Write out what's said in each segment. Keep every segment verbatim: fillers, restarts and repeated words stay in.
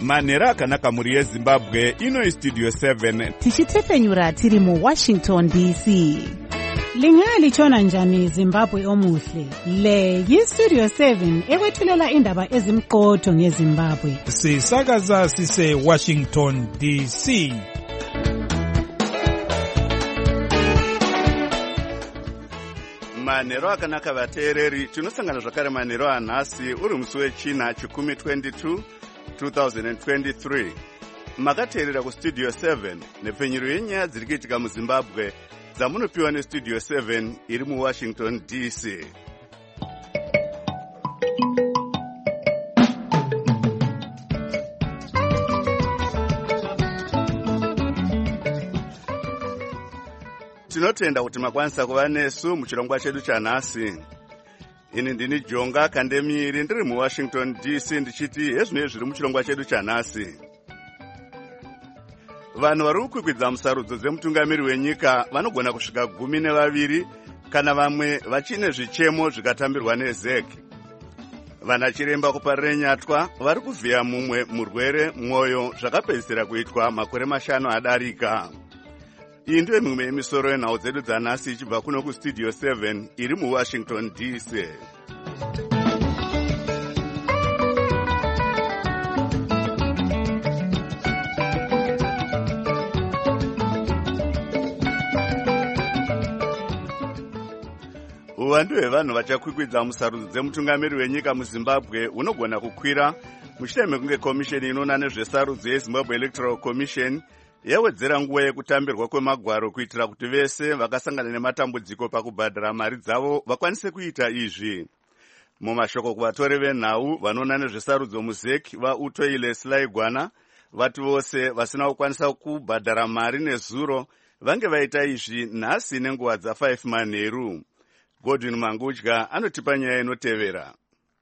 manhero akanaka mhuri yezimbabwe. Ino istudio seven tichitefenyura tiri muwashington D C. Lingalitshona njani Zimbabwe omuhle? Le yistudio seven ekwethulela indaba ezimqotho ngeZimbabwe. Sisakaza sise Washington D C. manhero akanaka vateereri, tinosangana zvakare manhero anhasi uri musi wechina chikumi twenty-two two thousand twenty-three. Makateerera kustudio seven nepfenyuro yenyaya dziri kuitika muZimbabwe dzamunopiwa nestudio seven iri muwashington D C. Tinotenda kuti makwanisa kuva nesu muchirongwa chedu chanhasi. Ini ndini Jonga Kandemiri ndiri muwashington D C ndichiti hezvinezvi zviri muchirongwa chedu chanhasi. Vanhu vari kukwikwidza musarudzo dzemutungamiri wenyika vanogona kusvika gumi nevaviri kana vamwe vachine zvichemo zvikatambirwa neZEC. Vana chiremba kuparire nyatwa vari kuvhiya mumwe murwere mwoyo zvakapedzisira kuitwa makore mashanu adarika. Iyi ndiyo mimwe yemisoro yenhau dzedu dzanhasi ichibva kuno kustudio seven iri muwashington D C. Uwandu hwevanhu vachakwikwidza musarudzo dzemutungamiri wenyika muZimbabwe hunogona kukwira mushure mekunge komisheni inoona nezvesarudzo yeZimbabwe Electoral Commission yawedzera nguva yekutambirwa kwemagwaro kuitira kuti vese vakasangana nematambudziko pakubhadhara mari dzavo vakwanise kuita izvi. Mumashoko kuvatori venhau vanoona nezvesarudzo muZEC vaUtoile Selaigwana vati vose vasina kukwanisa kubhadhara mari nezuro vange vaita izvi nhasi nenguva dzafive manheru. Godwin Mangudya anotipa nyaya inotevera.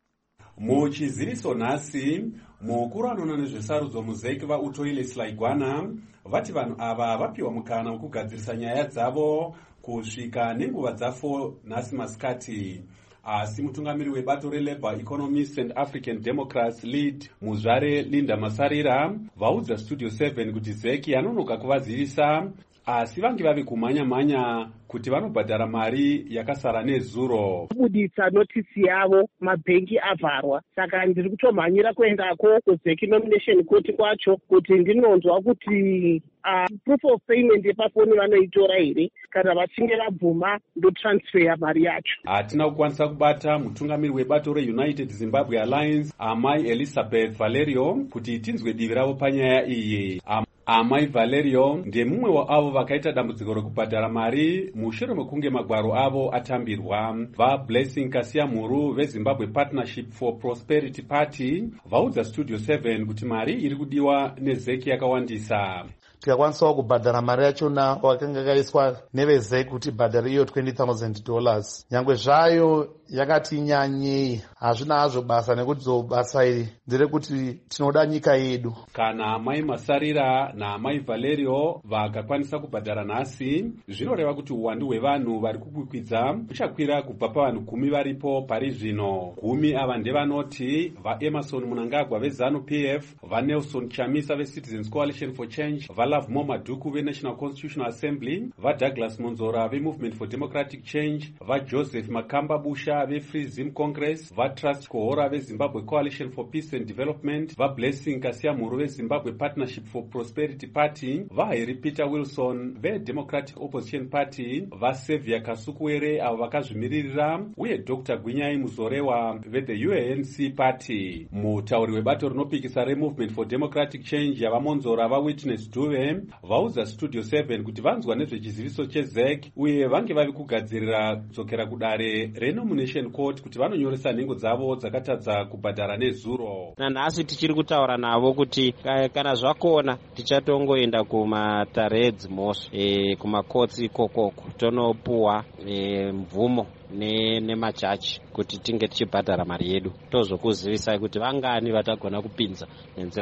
Muchiziviso nhasi, mukuru anoona nezvesarudzo muZEC vaUtoile Selaigwana vati vanhu ava vapiwa mukana wekugadzirisa nyaya dzavo kusvika nenguva dzafour nhasi masikati. Asi mutungamiri webato reLabour Economists and African Democrats lead muzvare Linda Masarira vaudza studio seven kuti ZEC yanonoka kuvazivisa asi vange vave kumhanya-mhanya kuti vanobhadhara mari yakasara nezuro. Kubudisa notisi yavo mabhengi avharwa, saka ndiri kutomhanyira kuendako kuZEC nomination court kwacho kuti ndinonzwa kuti uh, proof of payment yepafoni vanoitora here kana vachinge vabvuma ndotransfer mari yacho. Hatina kukwanisa kubata mutungamiri webato reUnited Zimbabwe Alliance Amai Elizabeth Valerio kuti tinzwe divi ravo panyaya iyi. Am Amai Valerio ndiye mumwe wavo vakaita dambudziko rekubhadhara mari mushure mekunge magwaro avo atambirwa. VaBlessing Kasiamuru veZimbabwe Partnership for Prosperity Party vaudza studio seven kuti mari iri kudiwa neZEC yakawandisa. Tikakwanisa kubhadhara mari yachona wakanga yakaiswa neveZEC kuti bhadhari iyo twenty thousand dollars. Nyangwe zvayo yakati nyanyei, hazvina hazvo basa nekuti basa iri nderekuti tinoda nyika yedu. Kana Amai Masarira naAmai Valerio vakakwanisa kubhadhara nhasi, zvinoreva kuti uwandu hwevanhu vari kukwikwidza uchakwira kubva pavanhu gumi varipo pari zvino. Gumi ava ndevanoti vaEmerson Mnangagwa veZANU P F, vaNelson Chamisa veCitizens Coalition for Change, vaLove Maduku veNational Constitutional Assembly, vaDouglas Monzora veMovement for Democratic Change, vaJoseph Makamba Busha veFree Zim Congress, vaTrust Kohora veZimbabwe Coalition for Peace and Development, vaBlessing Kasiamuru veZimbabwe Partnership for Prosperity Party, vaHarry Peter Wilson veDemocratic Opposition Party, vaSevia Kasukuwere avo vakazvimiririra, uye Doctor Gwinyai Muzorewa veThe U A N C Party. Mutauri webato rinopikisa reMovement for Democratic Change yavaMonzora vaWitness Duve vaudza studio seven kuti vanzwa nezvechiziviso cheZEC uye vange vavi kugadzirira kudzokera kudare renomination court kuti vanonyoresa nhengo dzavo dzakatadza kubhadhara nezuro. Nanhasi tichiri kutaura navo kuti kana zvakona tichatongoenda kumatareds mos e, kumakotsi ikokoko tonopuwa e, mvumo nemachachi kuti tinge tichibhadhara mari yedu. Tozokuzivisai kuti vangani vatagona kupinza nenzira iyoyo.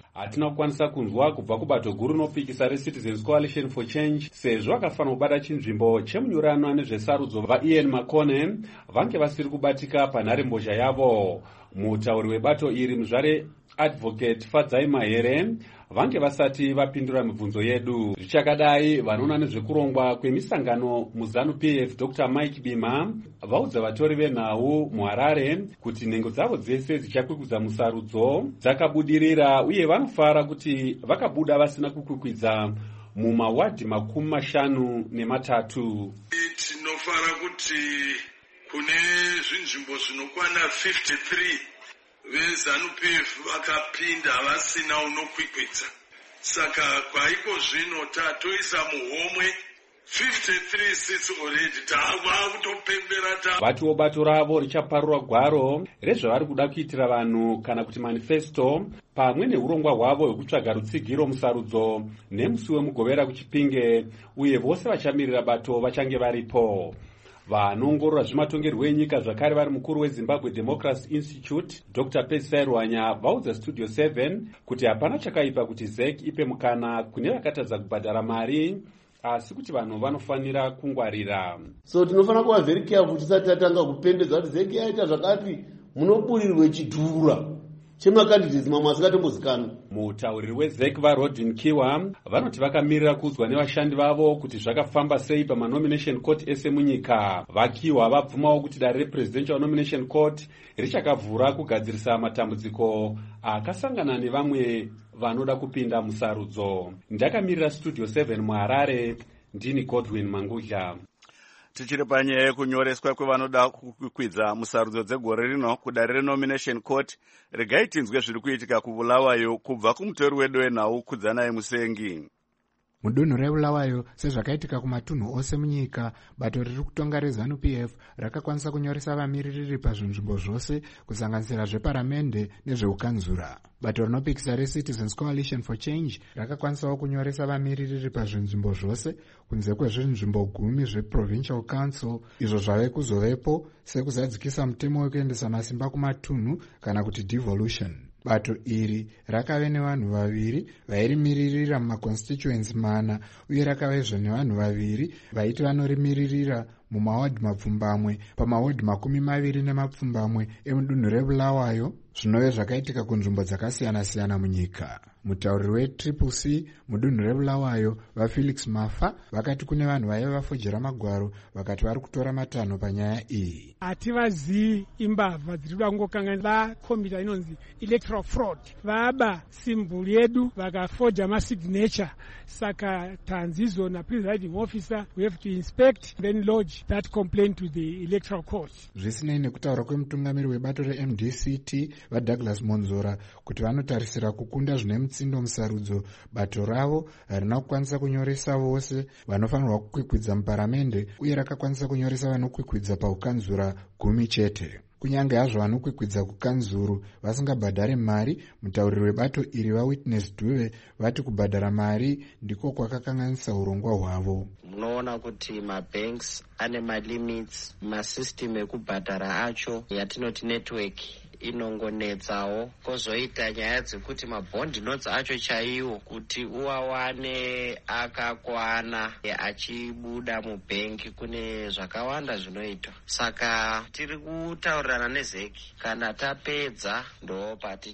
hatina kukwanisa kunzwa kubva kubato guru rinopikisa reCitizens Coalition for Change sezvo vakafanira kubata chinzvimbo chemunyorano nezvesarudzo vaIan Makone vange vasiri kubatika panharembozha yavo. Mutauri webato iri muzvare Advocate Fadzai Mahere vange vasati vapindura mibvunzo yedu. Zvichakadai, vanoona nezvekurongwa kwemisangano muZANU-P F Doctor Mike Bima vaudza vatori venhau muHarare kuti nhengo dzavo dzese dzichakwikudza musarudzo dzakabudirira uye vanofara kuti vakabuda vasina kukwikwidza mumawadhi makumi mashanu nematatu. Tinofara kuti kune zvinzvimbo zvinokwana fifty-three veZANU-P F vakapinda vasina unokwikwidza. Saka kwaiko zvino tatoisa muhomwe fifty-three seats already tava kutopembera ta. Vatiwo bato ravo richaparura gwaro rezvavari kuda kuitira vanhu kana kuti manifesto pamwe neurongwa hwavo hwekutsvaga rutsigiro musarudzo nemusi wemugovera kuChipinge uye vose vachamirira bato vachange varipo. Vanoongorora zvematongerwo enyika zvakare vari mukuru weZimbabwe Democracy Institute Doctor Pesai Rwanya vaudza Studio seven kuti hapana chakaipa kuti Z E C ipe mukana kune vakatadza kubhadhara mari asi kuti vanhu vanofanira kungwarira. So tinofanira kuva very careful tisati tatanga kupendedza kuti Z E C yaita zvakati munoburirwe chidhura chemakandidates mamwe asingatombozikana. Mutauriri weZ E C vaRodin Kiwa vanoti vakamirira kuudzwa nevashandi vavo kuti zvakafamba sei pamanomination court ese munyika. Vakiwa vabvumawo kuti dare represidential nomination court richakavhura kugadzirisa matambudziko akasangana nevamwe vanoda kupinda musarudzo. Ndakamirira Studio seven muHarare, ndini Godwin Mangudla. Tichiri panyaya yekunyoreswa kwevanoda kukwikwidza musarudzo dzegore rino kudare renomination court, regai tinzwe zviri kuitika kuBulawayo kubva kumutori wedu wenhau Kudzanayi Musengi. Mudunhu reBulawayo sezvakaitika kumatunhu ose munyika, bato riri kutonga reZANU-P F rakakwanisa kunyoresa vamiririri pazvinzvimbo zvose kusanganisira zveparamende nezveukanzura. Bato rinopikisa reCitizens Coalition for Change rakakwanisawo kunyoresa vamiririri pazvinzvimbo zvose kunze kwezvinzvimbo gumi zveProvincial Council izvo zvave kuzovepo sekuzadzikisa mutemo wekuendesa masimba kumatunhu kana kuti devolution. Bato iri rakave nevanhu vaviri vairimiririra mumaconstituency mana uye rakavezva nevanhu vaviri vaiti vanorimiririra mumawadhi mapfumbamwe pamawadhi makumi maviri nemapfumbamwe emudunhu reBulawayo zvinove zvakaitika kunzvimbo dzakasiyana-siyana munyika. Mutauriri weTriple C mudunhu reBulawayo vaFelix Mafa vakati kune vanhu vaiva vafojera magwaro vakati vari kutora matanho panyaya iyi. Hativazivi imbavha dziri kuda kungokanganisa vakombiyuta inonzi electoral fraud. Vaba simbol yedu vakafoja masignature, saka tanzi izona presiding officer we have to inspect then lodge that complaint to the electoral court. Zvisinei nekutaura kwemutungamiri webato reM D C T vaDouglas Monzora kuti vanotarisira kukunda zvine mutsindo musarudzo, bato ravo harina kukwanisa kunyoresa vose vanofanirwa kukwikwidza muparamende uye rakakwanisa kunyoresa vanokwikwidza paukanzura gumi chete. Kunyange hazvo vanokwikwidza kukanzuru vasingabhadhare mari, mutauriri webato iri vaWitness Dube vati kubhadhara mari ndiko kwakakanganisa urongwa hwavo. Munoona kuti mabanks ane malimits, masystem ekubhadhara acho yatinoti network inongonetsawo, kozoita nyaya dzekuti mabhondi notes acho chaiwo kuti uwawane akakwana achibuda mubhengi, kune zvakawanda zvinoitwa. Saka tiri kutaurirana neZ E C, kana tapedza ndo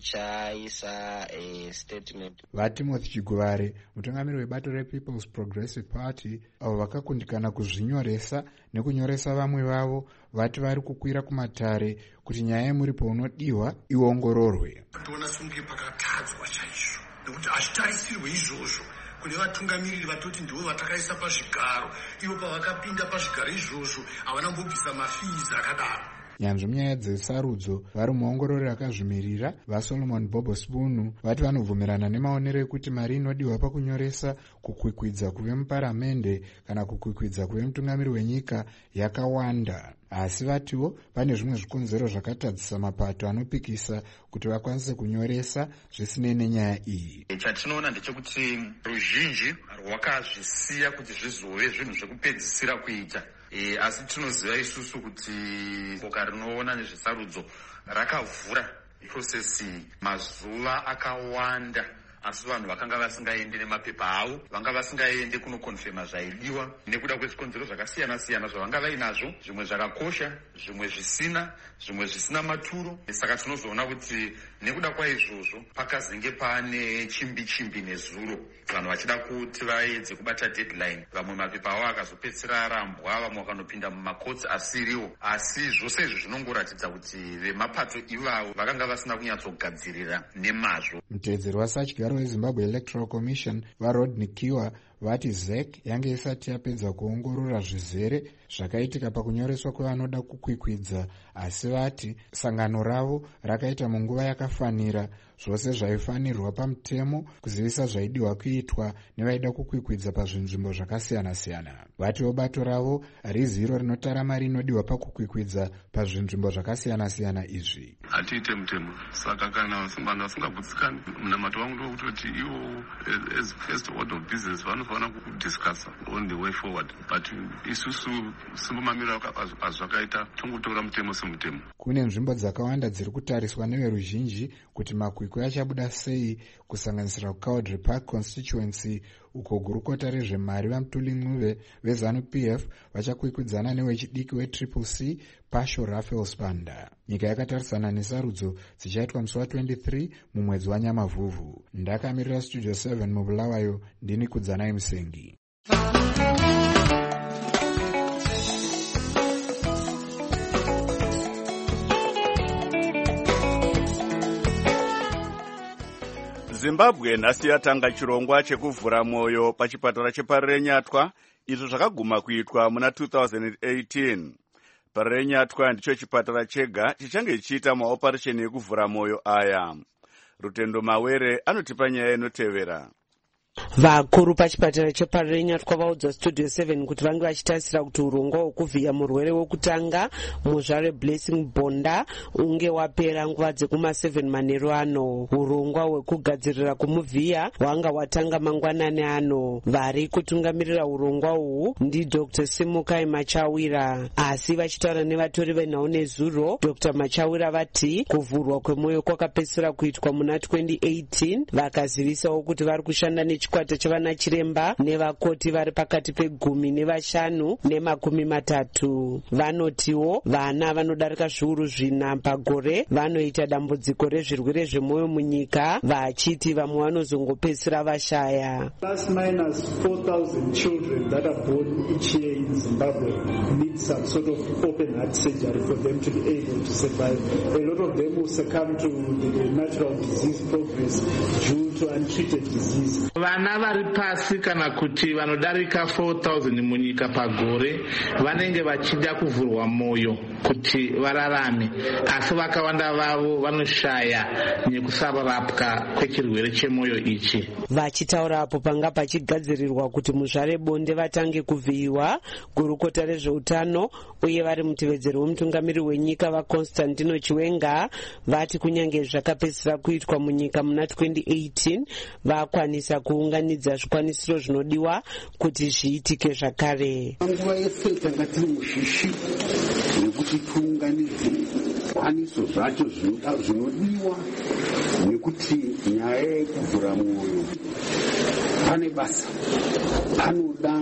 patichaisa e statement. VaTimothy Chiguvare mutungamiri webato rePeople's Progressive Party avo vakakundikana kuzvinyoresa nekunyoresa vamwe vavo vati vari kukwira kumatare kuti nyaya yemuripo unodiwa iongororwe. Toona sunge pakatadzwa chaizvo nekuti hazvitarisirwe izvozvo kune vatungamiriri vatoti ndivo vatakaisa pazvigaro, ivo pavakapinda pazvigaro izvozvo havana mbobvisa mafizi akadaro. Nyanzvi munyaya dzesarudzo vari muongorori akazvimirira vaSolomon Bobo Spunu vati vanobvumirana nemaonero ekuti mari inodiwa pakunyoresa kukwikwidza kuve muparamende kana kukwikwidza kuve mutungamiri wenyika yakawanda, asi vatiwo pane zvimwe zvikonzero zvakatadzisa mapato anopikisa kuti vakwanise kunyoresa zvisinei nenyaya iyi. Chatinoona ndechekuti ruzhinji rwakazvisiya kuti zvizove zvinhu zvekupedzisira kuita. E, asi tinoziva isusu kuti boka rinoona nezvesarudzo rakavhura process mazuva akawanda asi vanhu vakanga vasingaendi nemapepa avo, vanga vasingaendi kunokonfema zvaidiwa nekuda kwezvikonzero zvakasiyana siyana zvavanga vainazvo, zvimwe zvakakosha, zvimwe zvisina, zvimwe zvisina maturo. Saka tinozoona kuti nekuda kwaizvozvo pakazenge pane chimbi chimbi nezuro, vanhu vachida kuti vaedze kubata deadline. Vamwe mapepa avo akazopedzisira arambwa, vamwe vakanopinda mumakotsi asiriwo. Asi zvose izvi zvinongoratidza kuti vemapato ivavo vakanga vasina kunyatsogadzirira nemazvo. Mutevedzeri wasachigyaro weZimbabwe Electoral Commission vaRodney Kiwa vati Z E C yange isati yapedza kuongorora zvizere zvakaitika pakunyoreswa kwevanoda kukwikwidza, asi vati sangano ravo rakaita munguva yakafanira zvose zvaifanirwa pamutemo kuzivisa zvaidiwa kuitwa nevaida kukwikwidza pazvinzvimbo zvakasiyana siyana. Vatiwo bato ravo riziro rinotarama rinodiwa pakukwikwidza pazvinzvimbo zvakasiyana siyana izvi. Hatiite mutemo, saka kana vanhu vasingagutsikani, munamato wangu ndokutoti ivo as first order of business vanofana kudiscussa on the way forward, but isusu simbomamira azvakaita tongotora mutemo semutemo. Kune nzvimbo dzakawanda dziri kutariswa neveruzhinji kuti makwikwi achabuda sei, kusanganisira kuCowdry Park constituency uko gurukota rezvemari vaMutuli Ncube veZanu-P F vachakwikwidzana newechidiki weTriple C Pasho Raphael Spanda. Nyika yakatarisana nesarudzo dzichaitwa musi wa-twenty-three mumwedzi waNyamavhuvhu. Ndakamirira Studio seven muBulawayo, ndini Kudzanai Musengi. Zimbabwe nhasi yatanga chirongwa chekuvhura mwoyo pachipatara cheParenyatwa, izvo zvakaguma kuitwa muna two thousand eighteen. Parenyatwa ndicho chipatara chega chichange chichiita maoparesheni ekuvhura mwoyo aya. Rutendo Mawere anotipa nyaya inotevera. Vakuru pachipatara cheParenyatwa vaudza Studio seven kuti vange vachitarisira kuti urongwa hwekuvhiya murwere wekutanga muzvare Blessing Bonda unge wapera nguva dzekuma seven manheru ano. Urongwa hwekugadzirira kumuvhiya hwanga hwatanga mangwanani ano. Vari kutungamirira urongwa uhu ndi Doctor Simukai Machawira, asi vachitaura nevatori venhau nezuro, Doctor Machawira vati kuvhurwa kwemwoyo kwakapedzisira kuitwa muna twenty eighteen, vakazivisawo kuti vari kushanda ne chikwata chavana chiremba nevakoti vari pakati pegumi nevashanu nemakumi matatu. Vanotiwo vana vanodarika zviuru zvina pagore vanoita dambudziko rezvirwere zvemwoyo munyika, vachiti vamwe vanozongopedzisira vashaya. Plus minus four thousand children that are born each year in Zimbabwe need some sort of open heart surgery for them to be able to survive. A lot of them will succumb to the natural disease progress due to untreated disease. Vana vari pasi kana kuti vanodarika four thousand munyika pagore vanenge vachida kuvhurwa mwoyo kuti vararame, asi vakawanda vavo vanoshaya nekusarapwa kwechirwere chemwoyo ichi. Vachitaura apo panga pachigadzirirwa kuti muzvare bonde vatange kuvhiyiwa, gurukota rezveutano uye vari mutevedzeri wemutungamiri wenyika vaConstantino Chiwenga vati kunyange zvakapedzisira kuitwa munyika muna twenty eighteen vakwanisa kuunganidza zvikwanisiro zvinodiwa kuti zviitike zvakare. Nguva yese tanga tiri mushishi nekuti tiunganidze zvikwaniso zvacho zvinodiwa nekuti nyaya yekuvhura mwoyo pane basa, panoda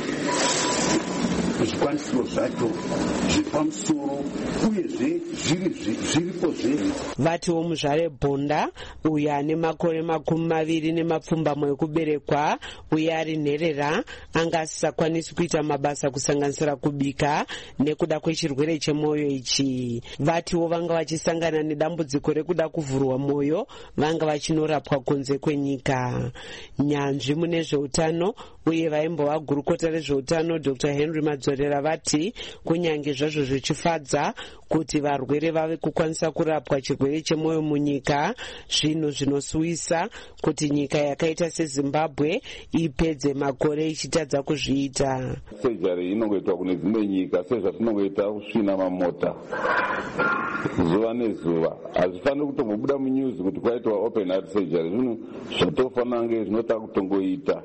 zvikwanisiro zvacho zvepamusoro uyezve zviripo zveri. Vatiwo muzvare Bonda uye ane makore makumi maviri nemapfumbamwe ekuberekwa uye ari nherera anga asisakwanisi kuita mabasa kusanganisira kubika nekuda kwechirwere chemwoyo ichi. Vatiwo vanga vachisangana nedambudziko rekuda kuvhurwa mwoyo vanga vachinorapwa kunze kwenyika. Nyanzvi mune zveutano uye vaimbova gurukota rezveutano Doctor Henry Madzorera vati kunyange zvazvo zvichifadza kuti varwere vave kukwanisa kurapwa chirwere chemwoyo munyika, zvinhu zvinosuwisa kuti nyika yakaita seZimbabwe ipedze makore ichitadza kuzviita. Surgery inongoitwa kune dzimwe nyika sezvatinongoita kusvina mamota zuva nezuva. Hazvifaniri kutombobuda munews kuti kwaitwa open heart surgery. Zvinhu zvatofanira kunge zvinota kutongoita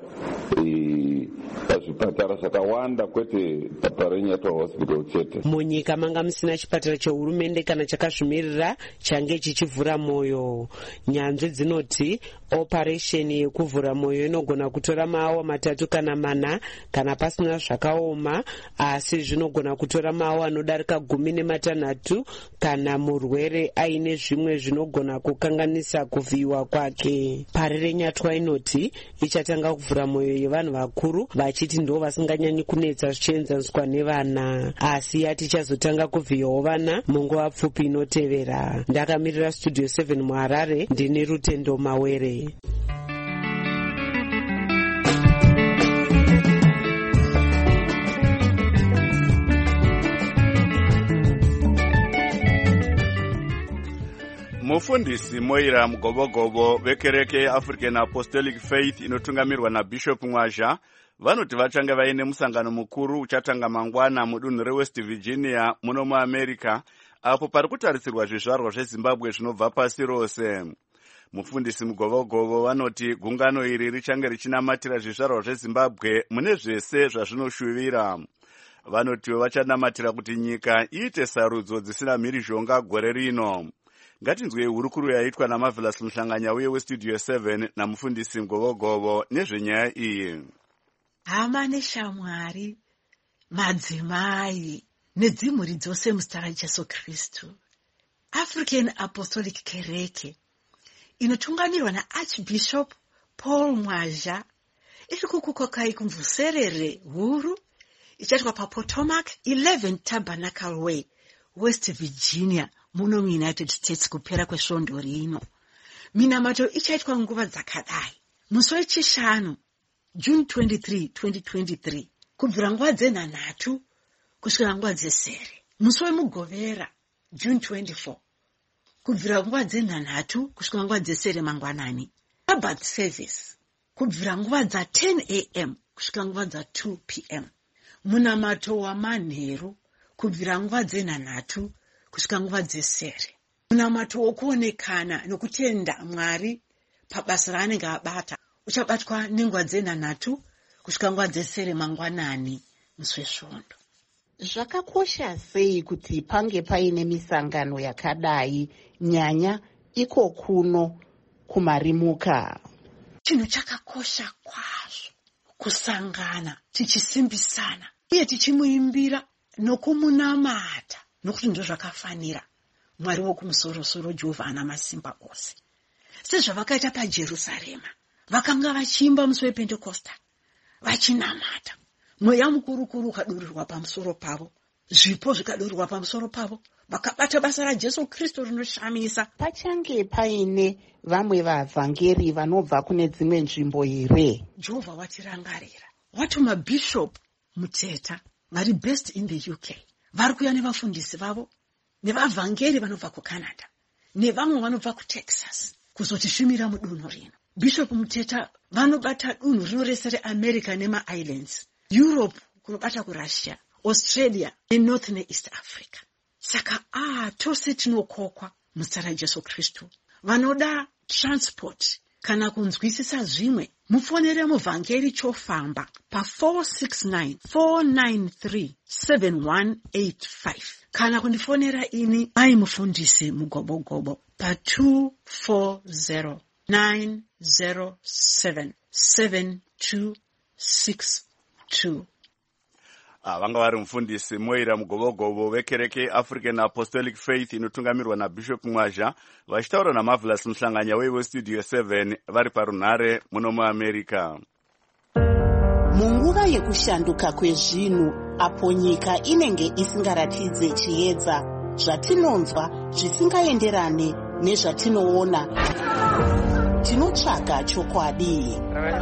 pazvipatara zvakawanda kwete paParenyatwa hospital chete. Munyika manga musina chipatara chehurumende kana chakazvimirira change chichivhura mwoyo. Nyanzvi dzinoti operation yekuvhura mwoyo inogona kutora maawa matatu kana mana kana pasina zvakaoma, asi zvinogona kutora maawa anodarika gumi nematanhatu kana murwere aine zvimwe zvinogona kukanganisa kuvhiyiwa kwake. Pari renyatwa inoti ichatanga kuvhura mwoyo yevanhu vakuru, vachiti ndo vasinganyanyi kunetsa zvichienzaniswa nevana, asi yati ichazotanga kuvhiyawo vana munguva pfupi inotevera. Ndakamirira Studio seven muHarare, ndini Rutendo Mawere. Mufundisi Moira Mugobogobo vekereke yeAfrican Apostolic Faith inotungamirwa naBishop Mwazha vanoti vachanga vaine musangano mukuru uchatanga mangwana mudunhu reWest Virginia muno muAmerica, apo pari kutarisirwa zvizvarwa zveZimbabwe zvinobva pasi rose. Mufundisi Mugobogobo vanoti gungano iri richange richinamatira zvizvarwa zveZimbabwe mune zvese zvazvinoshuvira. Vanoti vachanamatira kuti nyika iite sarudzo dzisina mhirizhonga gore rino. Ngatinzwe hurukuru yaitwa naMarvelous Muhlanganya uye weStudio seven namufundisi Mugobogobo nezvenyaya iyi. Hama neshamwari, madzimai nedzimhuri dzose muzita raJesu Kristu. African Apostolic Kereke inotungamirwa naArchbishop Paul Mwazha iri kukukokai kumvuserere huru ichaitwa paPotomac eleven Tabernacle Way, West Virginia, muno muUnited States kupera kwesvondo rino. Minamato ichaitwa nguva dzakadai: musi wechishanu June twenty-third, twenty twenty-three, kubvira nguva dzenhanhatu kusvika nguva dzesere. Musi wemugovera June twenty-fourth, kubvira nguva dzenhanhatu kusvika nguva dzesere mangwanani. Sabbath service kubvira nguva dza ten a m kusvika nguva dza two p m. Munamato wamanheru kubvira nguva dzenhanhatu kusvika nguva dzesere. Munamato wokuonekana nokutenda Mwari pabasa raanenge abata uchabatwa nenguva dzenhanhatu kusvika nguva dzesere mangwanani musi wesvondo. Zvakakosha sei kuti pange paine misangano yakadai, nyanya iko kuno kumarimuka? Chinhu chakakosha kwazvo kusangana tichisimbisana uye tichimuimbira nokumunamata, nokuti ndo zvakafanira Mwari wokumusoro-soro, Jehovha ana masimba ose. Sezvavakaita paJerusarema, vakanga vachiimba musi wePentecosta vachinamata, mweya mukuru-kuru ukadurirwa pamusoro pavo, zvipo zvikadurirwa pamusoro pavo, vakabata basa raJesu Kristu rinoshamisa. Pachange paine vamwe vavhangeri vanobva kune dzimwe nzvimbo here? Jehovha watirangarira, watuma Bishop Muteta vari based in the U K, vari kuya nevafundisi vavo nevavhangeri vanobva kuCanada nevamwe vanobva kuTexas kuzotishumira mudunhu rino. Bishop Muteta vanobata dunhu rino rese reAmerica nemaIslands, Europe kunobata kuRussia, Australia neNorth neEast Africa. Saka ah tose tinokokwa muzita raJesu Kristu. Vanoda transport kana kunzwisisa zvimwe, mufonere muvhangeri chofamba pa four six nine, four nine three, seven one eight five kana kundifonera ini mai mufundisi Mugobogobo pa two four zero, nine zero seven, seven two six two. Vanga vari mufundisi Moira Mugobogobo vekereke African Apostolic Faith inotungamirwa naBishop Mwazha vachitaura naMarvelous Muhlanganya weStudio seven vari parunhare muno muAmerica. Munguva yekushanduka kwezvinhu, apo nyika inenge isingaratidze chiedza, zvatinonzwa zvisingaenderane nezvatinoona, tinotsvaga chokwadi.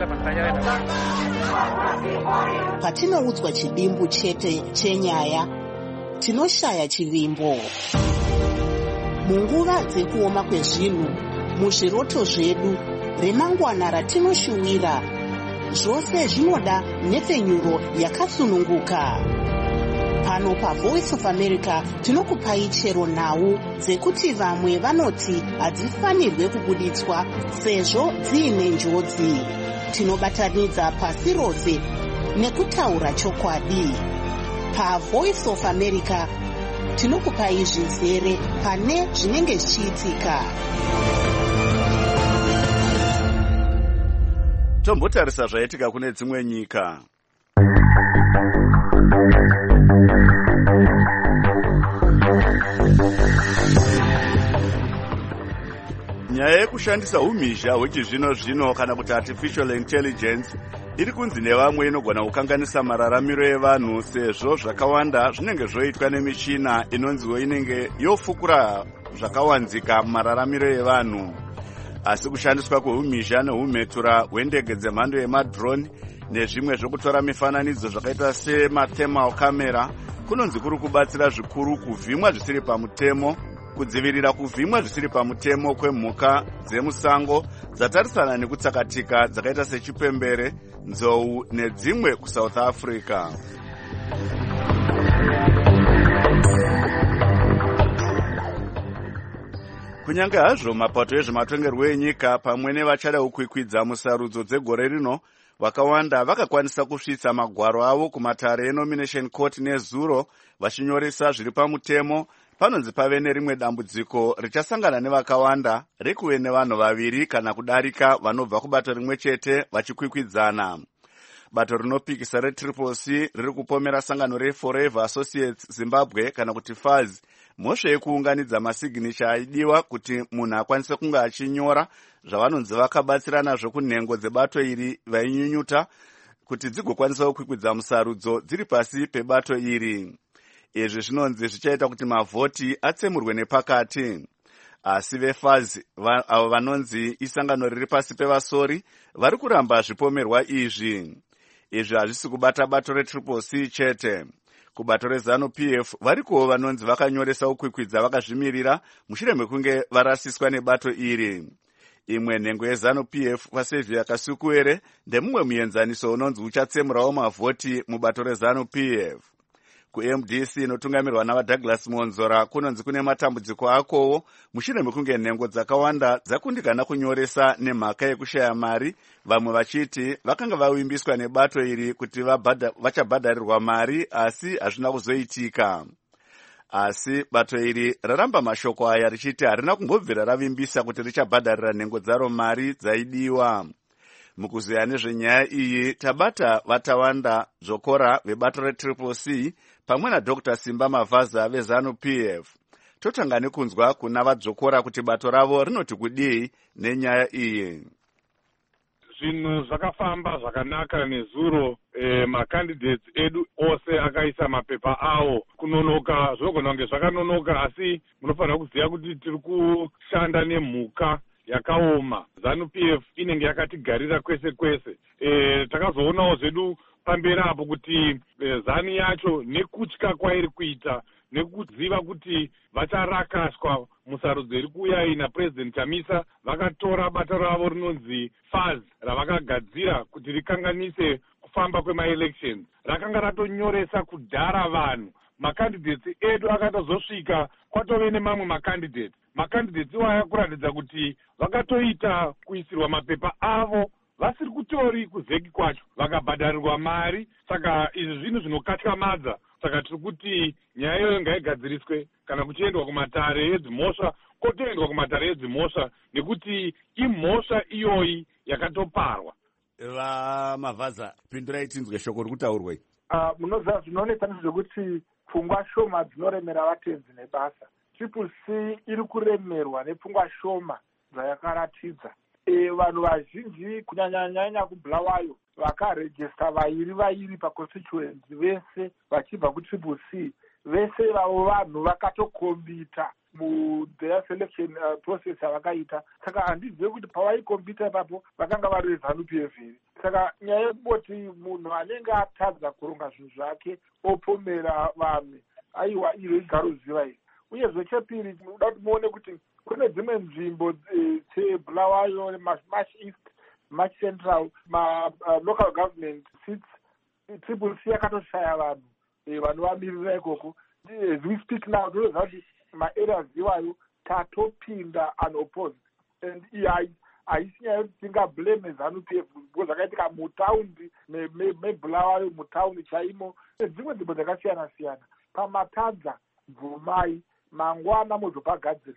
Patinoudzwa chidimbu chete chenyaya, tinoshaya chivimbo. Munguva dzekuoma kwezvinhu, muzviroto zvedu, remangwana ratinoshuwira, zvose zvinoda nhepfenyuro yakasununguka. Pano paVoice of America tinokupai chero nhau dzekuti vamwe vanoti hadzifanirwe kubuditswa sezvo dziine njodzi. Tinobatanidza pasi rose nekutaura chokwadi. PaVoice of America tinokupai zvizere pane zvinenge zvichiitika. tombotarisa zvaitika kune dzimwe nyika. Nyaya yekushandisa umhizha hwechizvino zvino kana kuti artificial intelligence iri kunzi nevamwe inogona kukanganisa mararamiro evanhu, sezvo zvakawanda zvinenge zvoitwa nemichina inonziwo inenge yofukura zvakawanzika mararamiro evanhu. Asi kushandiswa kweumhizha nehumhetura hwendege dzemhando yemadrone nezvimwe zvokutora mifananidzo zvakaita semathermal camera kunonzi kuri kubatsira zvikuru kuvhimwa zvisiri pamutemo, kudzivirira kuvhimwa zvisiri pamutemo kwemhuka dzemusango dzatarisana nekutsakatika dzakaita sechipembere, nzou nedzimwe kuSouth Africa. Kunyange hazvo mapato ezvematongerwo enyika pamwe nevachada kukwikwidza musarudzo dzegore rino, vakawanda vakakwanisa kusvitsa magwaro avo kumatare enomination court nezuro vachinyoresa zviri pamutemo. Panonzi pave nerimwe dambudziko richasangana nevakawanda rekuve nevanhu vaviri kana kudarika vanobva kubato rimwe chete vachikwikwidzana. Bato rinopikisa retriple C riri kupomera sangano reForever Associates Zimbabwe kana kuti F A Z mhosva yekuunganidza masignature aidiwa kuti munhu akwanise kunge achinyora zvavanonzi vakabatsira nazvo kunhengo dzebato iri vainyunyuta kuti dzigokwanisa kukwikwidza musarudzo dziri pasi pebato iri. Izvi zvinonzi zvichaita kuti mavhoti atsemurwe nepakati. Asi veF A Z avo vanonzi isangano riri pasi pevasori vari kuramba zvipomerwa izvi. Izvi hazvisi kubata bato retriple C chete. Kubato reZANU P F varikowo vanonzi vakanyoresa kukwikwidza vakazvimirira mushure mekunge varasiswa nebato iri. Imwe nhengo yeZANU P F vaSaviour Kasukuwere ndemumwe muenzaniso unonzi uchatsemurawo mavhoti mubato reZANU P F. Ku-M D C inotungamirwa navaDouglas Monzora kunonzi kune matambudziko akowo mushure mekunge nhengo dzakawanda dzakundikana kunyoresa nemhaka yekushaya mari, vamwe vachiti vakanga vavimbiswa nebato iri kuti vachabhadharirwa mari asi hazvina kuzoitika. Asi bato iri raramba mashoko aya richiti harina kumbobvira ravimbisa kuti richabhadharira nhengo dzaro mari dzaidiwa. Mukuziya nezvenyaya iyi tabata vatawanda Zokora vebato retriple C pamwe naDr Simba Mavaza veZANU P F. Totanga nekunzwa kuna vadzokora kuti bato ravo rinoti kudii nenyaya iyi. Zvinhu zvakafamba zvakanaka nezuro eh, macandidates edu ose akaisa mapepa awo kunonoka. Zvogona kunge zvakanonoka asi munofanira kuziva kuti tiri kushanda nemhuka yakaoma. ZANU P F inenge yakatigarira kwese kwese. E, takazoonawo zvedu pamberi apo kuti e, ZANU yacho nekutya kwairi kuita nekuziva kuti vacharakaswa musarudzo iri kuuya ina President Chamisa, vakatora bato ravo rinonzi F A Z ravakagadzira kuti rikanganise kufamba kwemaelections. Rakanga ratonyoresa kudhara vanhu. Macandidates edu akatozosvika kwatove nemamwe macandidates. Macandidates iwaya kuratidza kuti vakatoita kuisirwa mapepa avo vasiri kutori kuzeki kwacho, vakabhadharirwa mari. Saka izvi zvinhu zvinokatyamadza. Saka tiri kuti nyaya iyoyo ngaigadziriswe kana kuchiendwa kumatare edzimhosva, kotoendwa kumatare edzimhosva nekuti imhosva iyoyi yakatoparwa. VaMavaza, pindurai tinzwe shoko rikutaurwa. Uh, munoziva zvinoonesa nezvekuti pfungwa shoma dzinoremera vatenzi nebasa. Triple C iri kuremerwa nepfungwa shoma dzayakaratidza. E, vanhu vazhinji kunyanyanyanya kuBulawayo vakarejista vairi vairi paconstituency vese vachibva kuTriple C. Vese vavo vanhu vakatokombita mutheir selection uh, process yavakaita. Saka handizivi kuti pavaikombita ipapo vakanga vari veZANU P F here. Saka nyaya yekuboti munhu anenge atadza kuronga zvinhu zvake opomera vamwe, aiwa iro igaro ziva iri. Uyezve chepiri tinoda kuti muone kuti kune dzimwe nzvimbo dzeBulawayo, Marsh East, Marsh Central, ma uh, local government seats Triple C yakatoshaya vanhu e, vanhu vamirira ikoko. As we speak now, tinoziva kuti maareas iwayo tatopinda unopposed, and iyi haisi nyaya yekuti tingablame ZANU P F because zvakaitika mutaundi meBulawayo, mutaundi chaimo nedzimwe nzvimbo dzakasiyana siyana. Pamatadza bvumai mangwana muzopagadzirisa.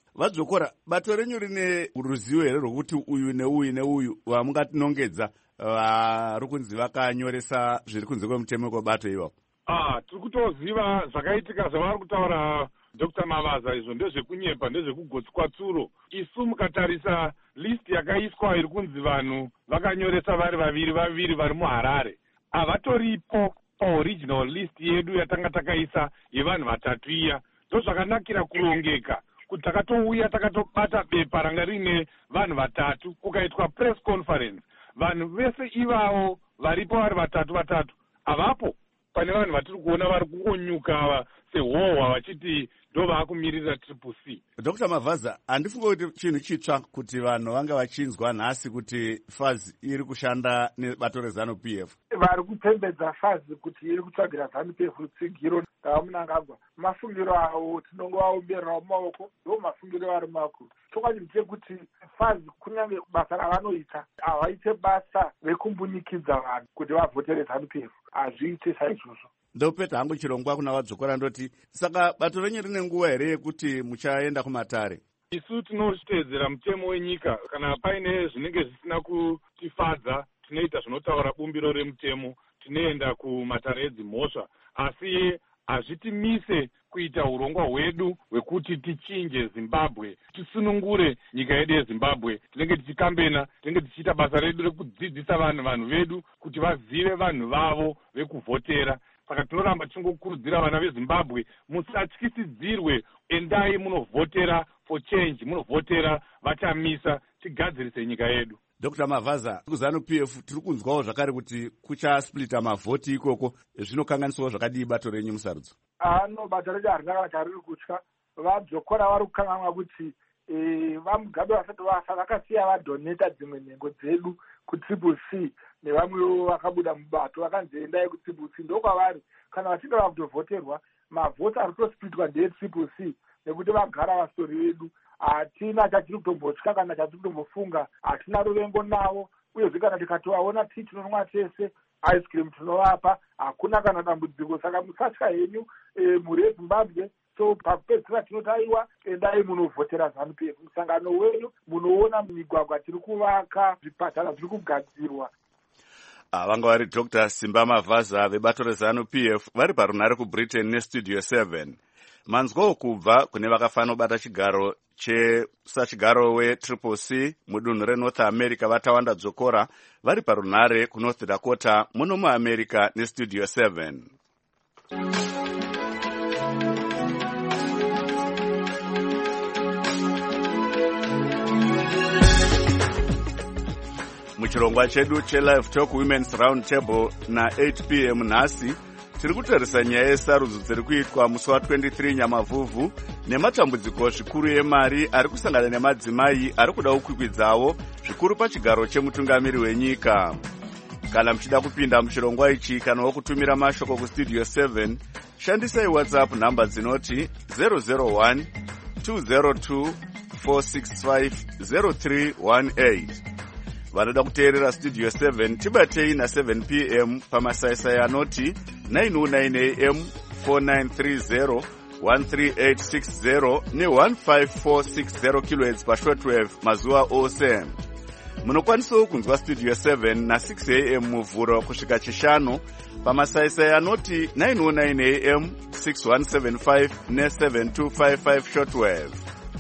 vadzokora bato renyu rine ruzivo here rwokuti uyu neuyu neuyu vamungatinongedza vari kunzi vakanyoresa zviri kunze kwemutemo kwebato ivapo? ah tiri kutoziva zvakaitika zvavari kutaura Doctor Mavaza. Izvo ndezvekunyepa, ndezvekugotsikwa tsuro. Isu mukatarisa list yakaiswa iri kunzi vanhu vakanyoresa vari vaviri vaviri vari muHarare, havatoripo paoriginal list yedu yatanga takaisa yevanhu vatatu iya. Ndozvakanakira kurongeka kuti takatouya takatobata bepa ranga rine vanhu vatatu, kukaitwa press conference. Vanhu vese ivavo varipo vari vatatu vatatu avapo. Pane vanhu vatiri kuona vari kungonyuka sehohwa vachiti ndo vaakumirira triple C. Doctor Mavaza, handifunga kuti chinhu chitsva kuti vanhu vanga vachinzwa nhasi kuti fazi iri kushanda nebato reZANU-P F. Vari kupembedza fazi kuti iri kutsvagira ZANU-P F rutsigiro ndavamunangagwa. Mafungiro avo tinongovaomberera mumaoko, ndo mafungiro ari makuru. Chokwadi ndechekuti fazi kunyange basa ravanoita havaite basa rekumbunyikidzwa vanhu kuti vavhotere ZANU-P F. Hazviite saizvozvo. Ndopeta hangu chirongwa kuna vadzokora ndoti saka bato renyu rine nguva here yekuti muchaenda kumatare? Isu tinotedzera mutemo wenyika. Kana paine zvinenge zvisina kutifadza tinoita zvinotaura bumbiro remutemo, tinoenda kumatare edzimhosva. Asi hazvitimise kuita urongwa hwedu hwekuti tichinje Zimbabwe, tisunungure nyika yedu yeZimbabwe. Tinenge tichikambena, tinenge tichiita basa redu rekudzidzisa vanhu vanhu vedu kuti vazive vanhu vavo vekuvhotera. Saka tinoramba tingokurudzira vana veZimbabwe musatyisidzirwe, endai munovhotera for change, munovhotera vachamisa, tigadzirise nyika yedu. Doctor Mavaza, kuZANU-P F tiri kunzwawo zvakare kuti kuchasplita mavhoti ikoko, zvinokanganiswawo zvakadii bato renyu musarudzo? Ano bato redu harina kana chariri kutya. Vadzokora vari kukanganwa kuti vamugabe vasati vafa vakasiya vadoneta dzimwe nhengo dzedu kutriple C, nevamwewo vakabuda mubato vakanzi endai kutriple C. Ndokwavari kana vachinge vakutovhoterwa mavhoti ari kutosplitwa ndeetriple C nekuti vagara vastori vedu. Hatina chatiri kutombotya kana chatiri kutombofunga, hatina ruvengo navo, uyezve kana tikatovaona tii tinonwa tese, ice cream tinovapa, hakuna kana dambudziko. Saka musatya henyu mhuri yeZimbabwe. So pakupedzisira tinotaiwa, endai munovhotera ZANU-P F. Musangano wenyu munoona migwagwa tiri kuvaka, zvipatara zviri kugadzirwa. Vanga vari Doctor Simba Mavaza vebato reZANU-P F vari parunare kuBritain nestudio seven. Manzwawo kubva kune vakafanira kubata chigaro chesachigaro wetriple C mudunhu reNorth America vatawanda dzokora vari parunare kuNorth Dakota muno muAmerica nestudio seven. Muchirongwa chedu cheLive Talk Women's Round Table na eight p m nhasi tiri kutarisa nyaya yesarudzo dziri kuitwa musi wa23 Nyamavhuvhu nematambudziko zvikuru emari ari kusangana nemadzimai ari kuda kukwikwidzavo zvikuru pachigaro chemutungamiri wenyika. Kana muchida kupinda muchirongwa ichi kana wokutumira mashoko kustudio seven, shandisai WhatsApp namba dzinoti zero zero one two zero two four six five zero three one eight. Vanoda kuteerera studio seven tibatei na seven p m pamasaisai anoti nine oh nine a m four nine three zero one three eight six zero ne one five four six zero kilohertz pashortwave mazuva ose. Munokwanisawo kunzwa studio seven na six a m muvhuro kusvika chishanu pamasaisai anoti nine oh nine a m six one seven five ne seven two five five shortwave.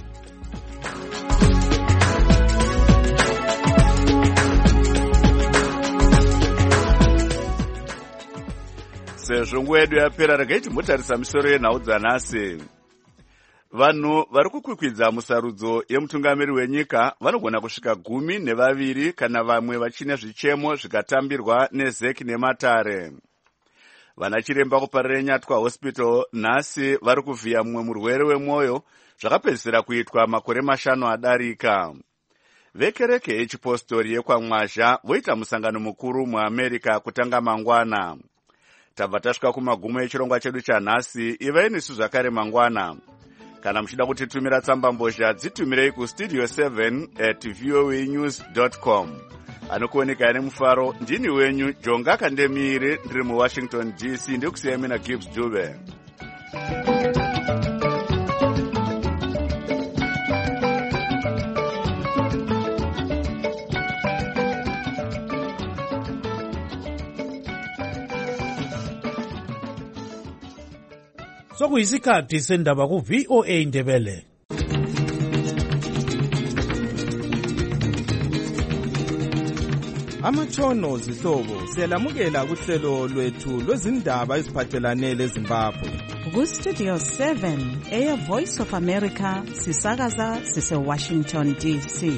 Sezvo nguva yedu yapera, regai timbotarisa misoro yenhau dzanhasi. Vanhu vari kukwikwidza musarudzo yemutungamiri wenyika vanogona kusvika gumi nevaviri kana vamwe vachine zvichemo zvikatambirwa neZEC nematare. Vana chiremba kuparire Nyatwa Hospital nhasi vari kuvhiya mumwe murwere wemwoyo zvakapedzisira kuitwa makore mashanu adarika. Vekereke yechipostori yekwamwazha voita musangano mukuru muAmerica kutanga mangwana. Tabva tasvika kumagumo echirongwa chedu chanhasi. Ivai nesu zvakare mangwana. Kana muchida kutitumira tsamba mbozha dzitumirei kustudio seven at voanews dot com. Anokuoneka ane mufaro ndini wenyu Jonga Kandemire, ndiri muWashington D C, ndikusiyai mina Gibbs Dube. sokuyisikhathi sendaba ku-V O A Ndebele. Amatshono zihlobo siyalamukela kuhlelo lwethu lwezindaba eziphathelane leZimbabwe. Ku-Studio seven, Air Voice of America, sisakaza sise-Washington D C.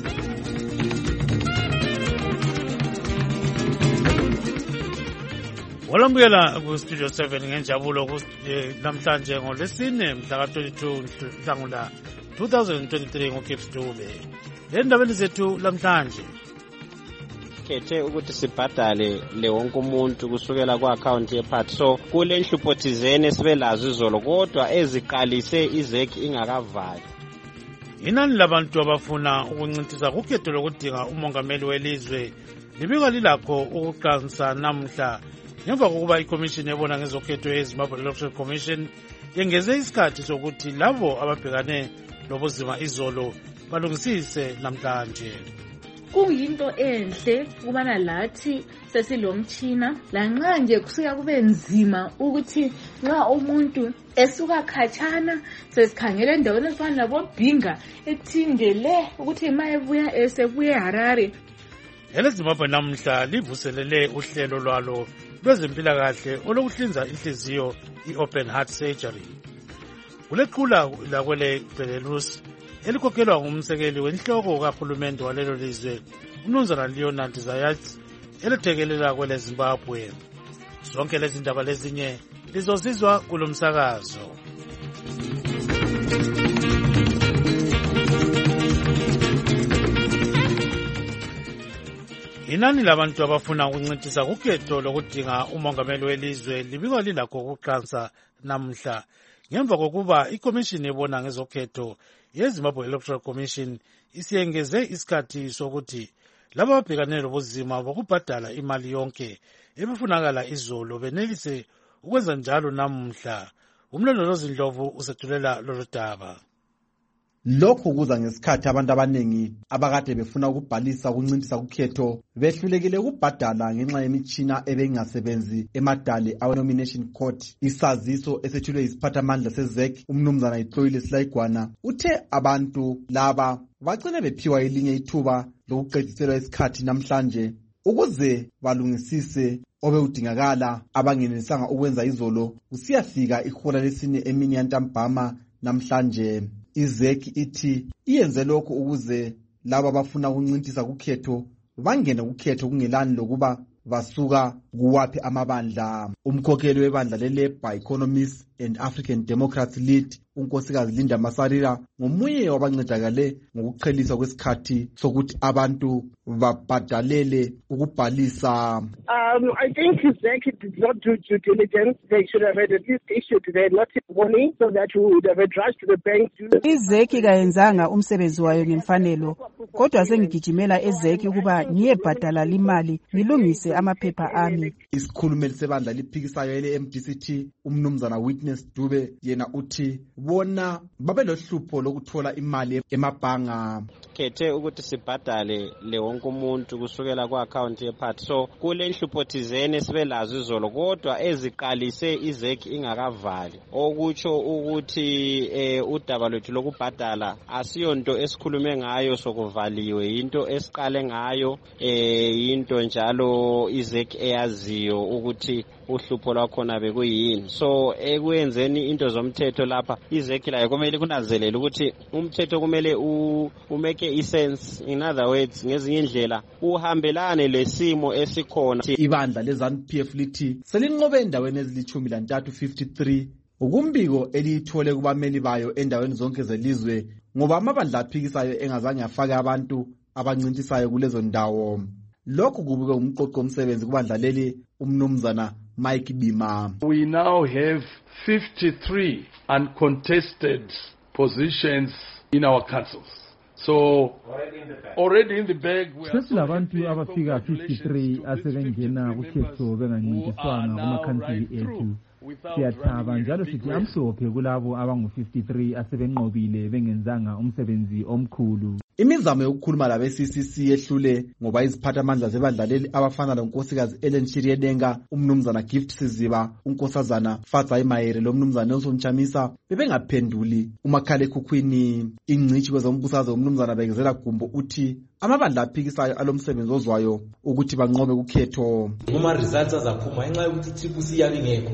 Walambuyela ku-Studio seven ngenjabulo namhlanje ngolwesine mhla ka-twenty-two Nhlangula twenty twenty-three ngoKips Dube. Endabeni zethu lamhlanje khethe ukuthi sibhadale le wonke umuntu kusukela ku-account yepart. So kule nhlupho thizeni sibe lazo izolo kodwa eziqalise izeki ingakavali. Inani labantu abafuna ukuncintisa kukhetho lokudinga umongameli welizwe libikwa lilakho ukuqansa namhla ngemva kokuba ikomishini ebona ngezokhetho yeZimbabwe Electoral Commission yengeze isikhathi sokuthi labo ababhekane lobuzima izolo balungisise namhlanje. Kuyinto enhle kubana lathi sesilomtshina lanxa nje kusuka kube nzima ukuthi nxa umuntu esuka khatshana sesikhangela endaweni efana labobhinga ethindele ukuthi ma ebuya esebuye eHarare. EleZimbabwe namhla livuselele uhlelo lwalo lwezempilakahle olokuhlinza inhliziyo i-open heart surgery. Kulequla lakwele Belarus elikhokhelwa ngumsekeli wenhloko kahulumende walelo lizwe uMnumzana Leonard Zayats elethekelela kwele Zimbabwe. Zonke lezi ndaba lezinye lizosizwa kulomsakazo. Inani labantu abafuna ukuncintisa kukhetho lokudinga umongameli welizwe libikwa lilakho ukuqansa namhla ngemva kokuba ikomishini ebona ngezokhetho yeZimbabwe Electoral Commission isiyengeze isikhathi sokuthi labo ababhekane lobuzima bokubhadala imali yonke ebefunakala izolo benelise ukwenza njalo namhla. Umlondolozi Ndlovu usethulela lolu daba. Lokho kuza ngesikhathi abantu abanengi abakade befuna ukubhalisa ukuncintisa kukhetho behlulekile ukubhadala ngenxa yemitshina ebengasebenzi emadale awe-nomination court. Isaziso esethulwe yisiphathamandla sezek uMnumzana Ixoyile Silayigwana uthe abantu laba bagcine bephiwa elinye ithuba lokuqediselwa isikhathi namhlanje ukuze balungisise obewudingakala abangenelisanga ukwenza izolo usiyafika ihola lesine emini yantambama namhlanje. Izeki ithi iyenze lokho ukuze laba abafuna ukuncintisa kukhetho bangene kukhetho kungelani lokuba basuka kuwaphi amabandla. Umkhokheli webandla le-Labour Economists and African Democrats Lead unkosikazi Linda Masarira ngomunye wabancedakale ngokuqhelisa kwesikhathi sokuthi abantu babhadalele ukubhalisa. Um, I think Z E C did not do due diligence. They should have had at least issued their notice warning so that we would have rushed to the bank. I-Z E C kayenzanga umsebenzi wayo ngemfanelo, kodwa sengigijimela e-Z E C ukuba ngiyebhadala limali ngilungise amaphepha ami. Isikhulumeli sebandla liphikisayo ele-M D C T uMnumzana Witness Dube yena uthi bona babelohlupho lokuthola imali emabhanga. Khethe ukuthi sibhadale le wonke umuntu kusukela ku-account yepart. So kule nhlupho thizeni sibe lazo izolo kodwa eziqalise i-Z E C ingakavali, okutsho ukuthi eh, udaba lwethu lokubhadala asiyonto esikhulume ngayo sokuvaliwe, into esiqale ngayo, eh, into njalo i-Z E C eyaziyo ukuthi uhlupho lwakhona bekuyini. So ekwenzeni into zomthetho lapha i-Z E C layo kumele kunanzelele ukuthi umthetho kumele umeke isense, in other words ngezinye indlela uhambelane lesimo esikhona. Ibandla le-ZANU P F lithi selinqobe endaweni ezilithumi lantathu fifty-three ukumbiko eliyithole kubameli bayo endaweni zonke zelizwe ngoba amabandla aphikisayo engazange afake abantu abancintisayo kulezo ndawo. Lokhu kubike umqoqo omsebenzi kubandla leli uMnumzana Mike Bima. We now have fifty-three uncontested positions in our councils. So already in the bag sesilabantu abafika fifty-three asebengena kukhetho bengancintiswanga kumakhansili ethu. Siyathaba njalo sithi amhlophe kulabo abangu fifty-three asebenqobile bengenzanga umsebenzi omkhulu. Imizamo yokukhuluma labe C C C yehlule ngoba iziphathamandla zebandlaleli abafana lonkosikazi Ellen Shiriedenga, umnumzana Gift Siziba, unkosazana Fatsai Mayere lomnumzana Nelson Chamisa bebengaphenduli. Umakhalekhukhwini ingcitshi kwezombusazwe umnumzana Bekezela Gumbo uthi amabandla aphikisayo alomsebenzi ozwayo ukuthi banqobe ukhetho. Uma results azaphuma enxa yokuthi Thibusi yabi ngekho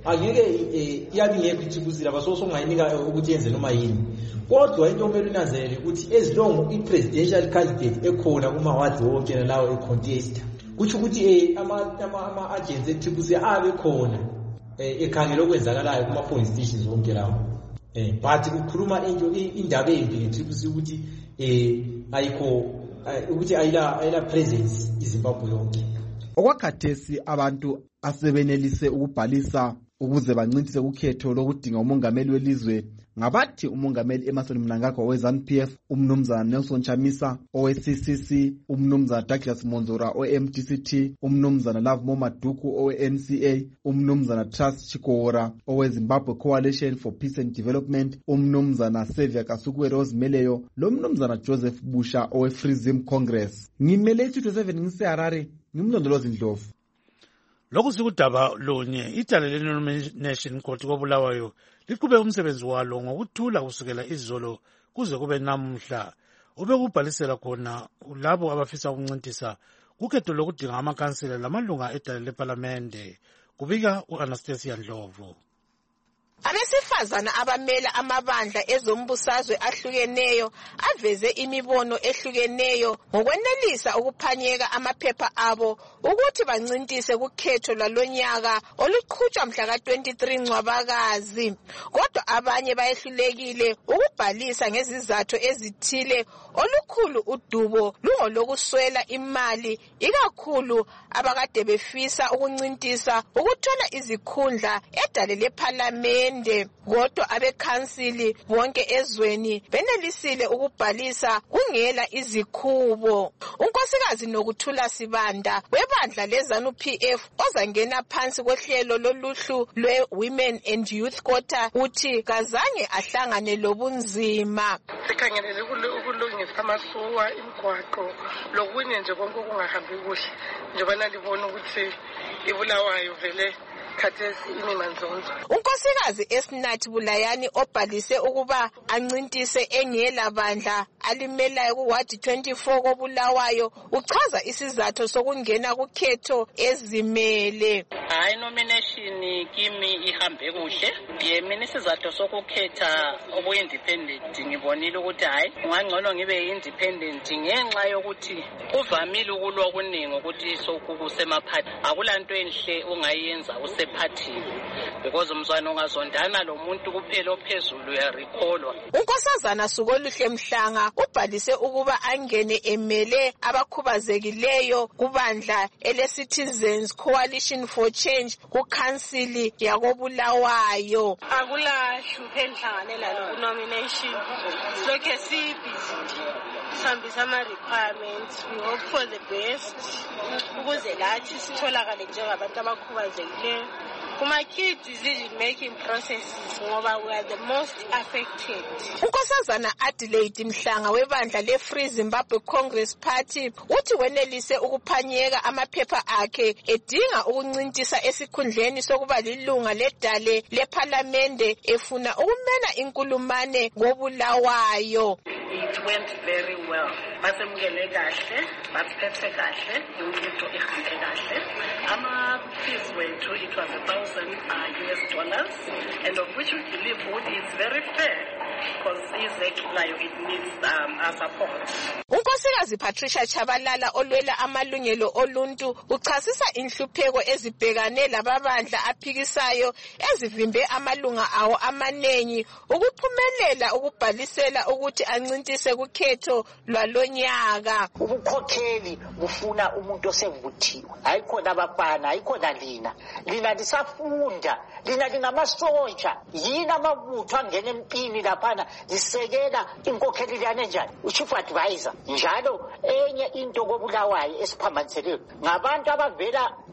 angeke yabi ngekho Thibusi laba so songayinika ukuthi yenze noma yini. Kodwa into omele unanzelele ukuthi ezilongo i-presidential candidate ekhona kuma wadi wonke lawo e-contest kuthi ukuthi eh ama ama agents eThibusi abe khona ekhangela okwenzakalayo kuma polling stations wonke lawo. Eh but ukukhuluma into indaba embi ngeThibusi ukuthi eh ayikho ukuthi ayila ayila presence iZimbabwe yonke. Okwakhathesi abantu asebenelise ukubhalisa ukuze bancintise ukhetho lokudinga umongameli welizwe ngabathi umongameli Emmerson Mnangagwa we-ZANU P F, umnumzana Nelson Chamisa owe-C C C, umnumzana Douglas Monzora owe-M D C T, umnumzana Love Momaduku owe-N C A, umnumzana Trust Chikora owe-Zimbabwe Coalition for Peace and Development, umnumzana Xavier Kasukwe Rose Meleyo lomnumzana Joseph Busha owe-Free Zim Congress. Ngimele two twenty-seven ngiseHarare, ngimlondolozi Ndlovu. Lokhu sikudaba lunye icala le-Nomination Court koBulawayo liqhube umsebenzi walo ngokuthula kusukela izolo kuze kube namuhla ubekubhalisela khona labo abafisa ukuncintisa kukhetho lokudinga amakansela lamalunga edale leParlamente. Kubika u-Anastasia Ndlovu. Abesifazana abamela amabandla ezombusazwe ahlukeneyo aveze imibono ehlukeneyo ngokwenelisa ukuphanyeka amaphepha abo ukuthi bancintise kukhetho lwalonyaka oluqhutshwa mhla ka twenty-three Ncwabakazi. Kodwa abanye bayehlulekile ukubhalisa ngezizathu ezithile. Olukhulu udubo lungolokuswela imali, ikakhulu abakade befisa ukuncintisa ukuthola izikhundla edale leParlamente. Kodwa abekhansili bonke ezweni benelisile ukubhalisa kungela izikhubo. Unkosikazi Nokuthula Sibanda webandla leZANU P F ozangena phansi kohlelo loluhlu lwe-Women and Youth Quota uthi kazange ahlangane lobunzima. Sikhangelele ukulungisa amasuwa imigwaqo lokunye nje konke okungahambi kuhle njengoba nalibona ukuthi iBulawayo vele khathesi imimanzonzo. Unkosikazi Esnathi Bulayani obhalise ukuba ancintise engela bandla alimelayo kuwadi twenty-four koBulawayo uchaza isizathu sokungena kukhetho ezimele. Hayi nomination kimi ihambe kuhle. Yemini isizathu sokukhetha obu-independent ngibonile ukuthi hayi ungangcono ngibe independent ngenxa yokuthi kuvamile ukulwa okuningi ukuthi sokukusemaphathi akulanto enhle ungayenza usephathini because umzwana ongazondana lo muntu kuphela ophezulu uyarikholwa. Unkosazana Sukoluhle Mhlanga ubhalise ukuba angene emele abakhubazekileyo kubandla ele-Citizens Coalition for Change kukhansili yakoBulawayo. Akula hluphe enhlangane lalo ku-nomination silokhe sibhizi sihambisa ama-requirements. We hope for the best ukuze lathi sitholakale njengabantu abakhubazekileyo kuma-key decision making processes ngoba we are the most affected. Unkosazana Adelaide Mhlanga webandla le-Free Zimbabwe Congress Party uthi wenelise ukuphanyeka amaphepha akhe edinga ukuncintisa esikhundleni sokuba lilunga ledale leParlamente efuna ukumena inkulumane ngoBulawayo. It went very well. Basemukele kahle, basiphethe kahle, into ihambe kahle. Ama fees wethu it was a thousand uh, U S dollars, and of which we believe would is very fair because exactly it needs um, our support. Unkosikazi Patricia Chabalala olwela amalungelo oluntu uchasisa inhlupheko ezibhekane lababandla aphikisayo ezivimbe amalunga awo amanengi ukuphumelela ukubhalisela ukuthi ancintise kukhetho lwalonyaka. Ubukhokheli bufuna umuntu osevuthiwe, ayikhona abafana, ayikhona lina lina lisafunda, lina lingamasotsha, yini amabutho angena empini laphana lisekela inkokheli liyane njani uchief advisor. Njalo enye into koBulawayo esiphambaniseleyo ngabantu abavela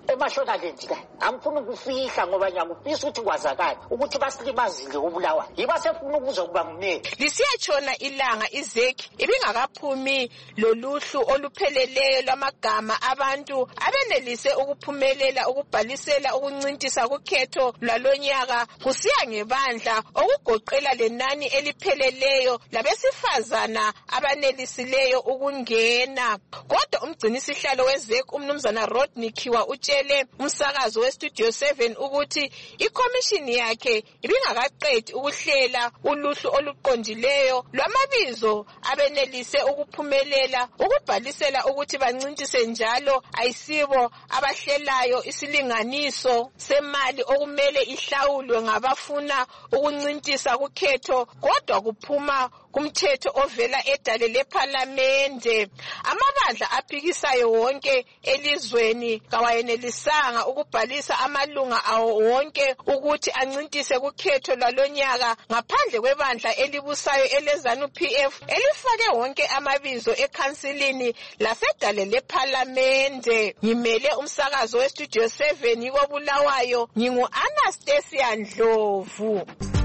emashonaland ka angifuni ukufihla ngoba ngiyakufisa ukuthi kwazakala ukuthi basilimazile uBulawayo yiba sefuna ukuza kuba ngumeli lisiyatshona ilanga izeki ibingakaphumi loluhlu olupheleleyo lwamagama abantu abenelise ukuphumelela ukubhalisela ukuncintisa kukhetho lwalonyaka kusiya ngebandla okugoqela lenani elipheleleyo labesifazana abanelisileyo ukungena. Kodwa umgcinisihlalo wezeki umnumzana Rodney Kiwa utshele umsakazo weStudio seven ukuthi ikomishini yakhe ibingakaqedi ukuhlela uluhlu oluqondileyo lwamabizo abenelise ukuphumelela ukubhalisela ukuthi bancintise njalo ayisibo abahlelayo isilinganiso semali okumele ihlawulwe ngabafuna ukuncintisa kukhetho kodwa kuphuma kumthetho ovela edale lephalamende. Amabandla aphikisayo wonke elizweni kawayenelisanga ukubhalisa amalunga awo wonke ukuthi ancintise kukhetho lwalonyaka ngaphandle kwebandla elibusayo eleZANU P F elifake wonke amabizo ekhansilini lasedale lephalamende. Ngimele umsakazo weStudio seven yikoBulawayo ngingu Anastasia Ndlovu.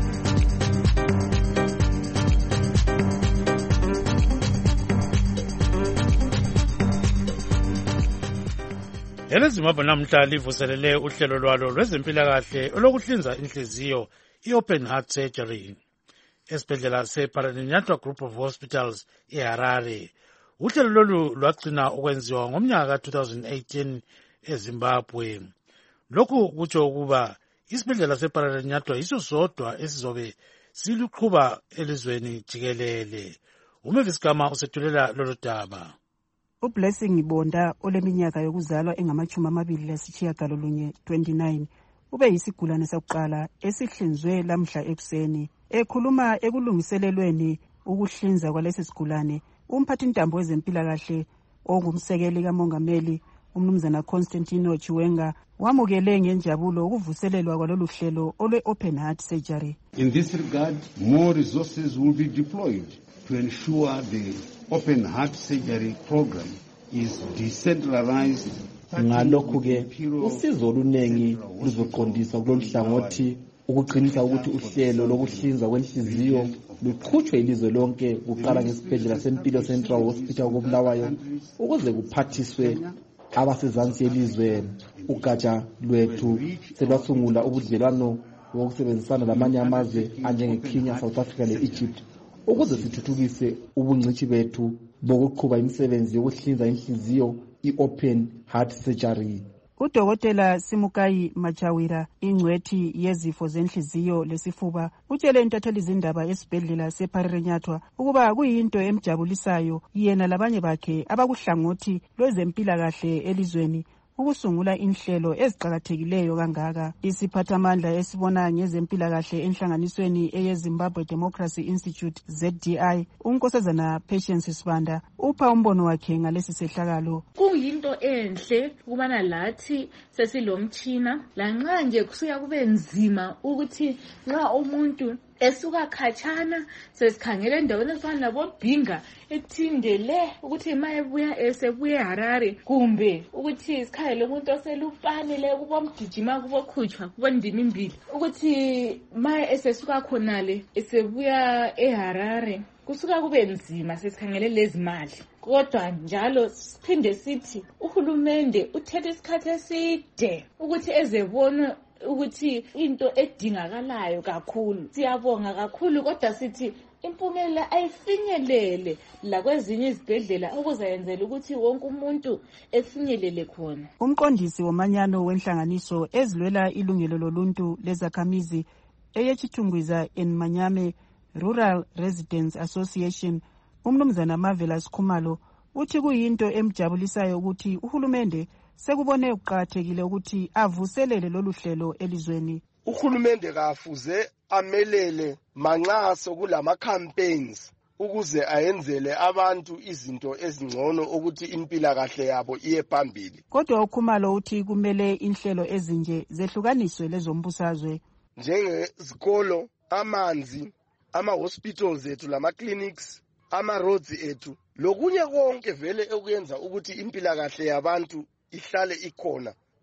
EleZimbabwe namhla livuselele uhlelo lwalo lwezempilakahle olokuhlinza inhliziyo i-open heart surgery esibhedlela seParaninyatwa Group of Hospitals eHarare. Uhlelo lolu lwagcina ukwenziwa ngomnyaka ka two thousand eighteen eZimbabwe. Lokhu kutsho ukuba isibhedlela seParaninyatwa yiso sodwa esizobe siluqhuba elizweni jikelele. uMavis Gama usethulela lolu daba. uBlessing Bonda oleminyaka yokuzalwa engamachumi amabili lasitshiyagalolunye twenty-nine ube yisigulane sakuqala esihlinzwe lamhla ekuseni. Ekhuluma ekulungiselelweni ukuhlinza kwalesi sigulane, umphathintambo wezempilakahle ongumsekeli kamongameli umnumzana Constantino Chiwenga wamukele ngenjabulo ukuvuselelwa kwalolu hlelo olwe open heart surgery. In this regard, more resources will be deployed to ensure the open heart surgery program is decentralized. Ngalokhu-ke usizo oluningi luzoqondiswa kulolu hlangothi ukuqinisa ukuthi uhlelo lokuhlinza kwenhliziyo luqhutshwe ilizwe lonke kuqala ngesibhedlela sempilo Central Hospital koBulawayo ukuze kuphathiswe abasezansi yelizwe. Ugatsha lwethu selwasungula ubudlelwano wokusebenzisana lamanye amazwe anjengeKenya, South Africa le-Egypt ukuze sithuthukise ubungcitshi bethu bokuqhuba imisebenzi yokuhlinza inhliziyo i-open heart surgery. Udokotela Simukayi Machawira, ingcwethi yezifo zenhliziyo lesifuba, utshele intatheli zindaba esibhedlela seParaninyatwa ukuba kuyinto emjabulisayo yena labanye bakhe abakuhlangothi lwezempilakahle elizweni ukusungula inhlelo eziqhakathekileyo kangaka. Isiphathamandla esibona ngezempilakahle enhlanganisweni eyeZimbabwe Democracy Institute Z D I, unkosazana Patience Sibanda, upha umbono wakhe ngalesi sehlakalo. Kuyinto enhle ukubana lathi sesilomtshina lanxa nje kusuka kube nzima ukuthi nxa umuntu esuka khatshana sesikhangele endaweni ezifana labobhinga ethindele ukuthi ma ebuya esebuye eHarare kumbe ukuthi sikhangele umuntu oselupanile kubomgijima kubokhutshwa kubondimi imbili ukuthi ma esesuka khonale esebuya eHarare kusuka kube nzima sesikhangele lezi mali. Kodwa njalo siphinde sithi uhulumende uthethe isikhathi eside ukuthi ezebona ukuthi into edingakalayo kakhulu. Siyabonga kakhulu kodwa sithi impumelelo ayifinyelele la kwezinye izibhedlela ukuzayenzela ukuthi wonke umuntu efinyelele khona. Umqondisi womanyano wenhlanganiso ezilwela ilungelo loluntu lezakhamizi eyechithungwiza enManyame Rural Residents Association, umnumzana Marvelous Khumalo, uthi kuyinto emjabulisayo ukuthi uhulumende sekubone ukuqhakathekile ukuthi avuselele lolu hlelo elizweni. Uhulumende kafuze amelele manxa sokulama campaigns ukuze ayenzele abantu izinto ezingcono ukuthi impilakahle yabo iye phambili. Kodwa uKhumalo uthi kumele inhlelo ezinje zehlukaniswe lezombusazwe njengezikolo, amanzi, ama-hospitals ethu lama-clinics, ama-roads ethu, lokunye konke vele okuyenza ukuthi impilakahle yabantu ihlale ikhona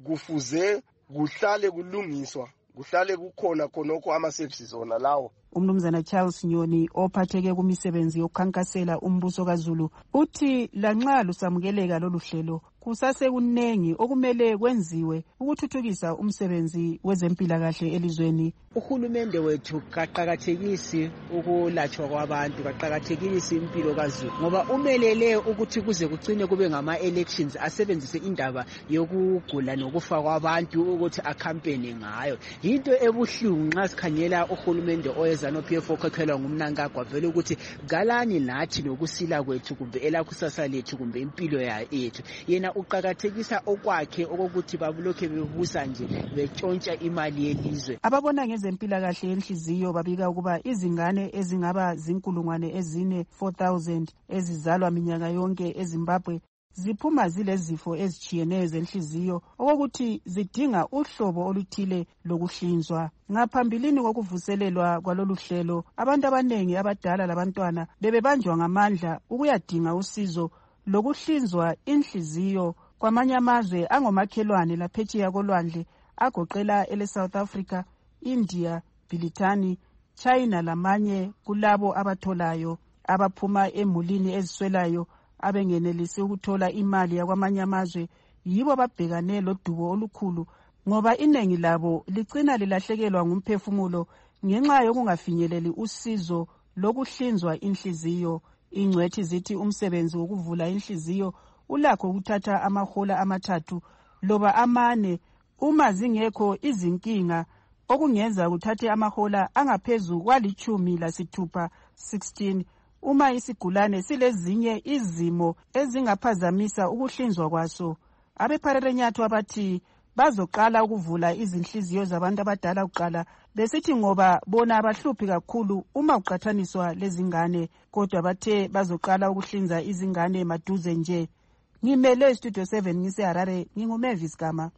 kufuze kuhlale kulungiswa kuhlale kukhona khonokho ama-services ona lawo. Umnumzana Charles Nyoni ophatheke kumisebenzi yokukhankasela umbuso kaZulu uthi lanxa lusamukeleka lolu hlelo kusasekunengi okumele kwenziwe ukuthuthukisa umsebenzi wezempilakahle elizweni. Uhulumende wethu kaqakathekisi ukulatshwa kwabantu, kaqakathekisi impilo kaZulu ngoba umelele ukuthi kuze kucine kube ngama elections asebenzise indaba yokugula nokufa kwabantu ukuthi akampene ngayo. Into ebuhlungu nxa sikhangela uhulumende oyeza no P F okhokhelwa ngumnankagwa vele ukuthi galani nathi nokusila kwethu kumbe elakusasa lethu kumbe impilo yethu. Yena uqakathekisa okwakhe okokuthi babulokhe bebusa nje betshontsha imali yelizwe. Ababona ngezempilakahle yenhliziyo babika ukuba izingane ezingaba zinkulungwane ezine four thousand ezizalwa minyaka yonke eZimbabwe ziphuma zilezifo ezitshiyeneyo zenhliziyo okokuthi zidinga uhlobo oluthile lokuhlinzwa. Ngaphambilini kokuvuselelwa kwalolu hlelo abantu abanengi abadala labantwana bebebanjwa ngamandla ukuyadinga usizo lokuhlinzwa inhliziyo kwamanye amazwe angomakhelwane laphetsheya kolwandle agoqela ele South Africa, India, Britani, China lamanye kulabo abatholayo abaphuma emulini eziswelayo abengenelisi ukuthola imali yakwamanye amazwe yibo babhekane lodubo olukhulu ngoba inengi labo licina lilahlekelwa ngumphefumulo ngenxa yokungafinyeleli usizo lokuhlinzwa inhliziyo. Ingcwethi zithi umsebenzi wokuvula inhliziyo ulakho ukuthatha amahola amathathu loba amane uma zingekho izinkinga okungenza kuthathe amahola angaphezu kwalichumi lasithupha sixteen uma isigulane silezinye izimo ezingaphazamisa ukuhlinzwa kwaso. AbePharerenyathwa bathi bazoqala ukuvula izinhliziyo zabantu abadala kuqala besithi ngoba bona abahluphi kakhulu uma uqathaniswa lezingane kodwa bathe bazoqala ukuhlinza izingane maduze nje. Ngimele Studio seven ngise Harare, nginguMavis Gama.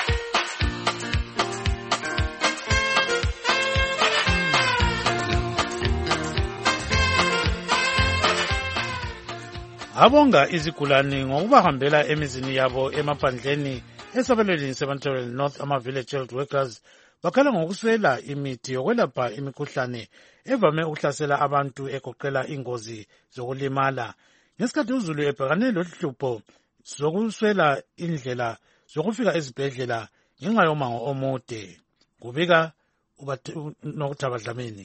Abonga izigulane ngokubahambela emizini yabo emaphandleni esabelweni seBantu North ama village health workers bakhala ngokuswela imithi yokwelapha imikhuhlane evame ukuhlasela abantu egoqela ingozi zokulimala. Ngesikhathi uZulu ebhekane lohlupho zokuswela indlela zokufika ezibhedlela ngenxa yomango omude. Kubika uNokuthaba Dlamini.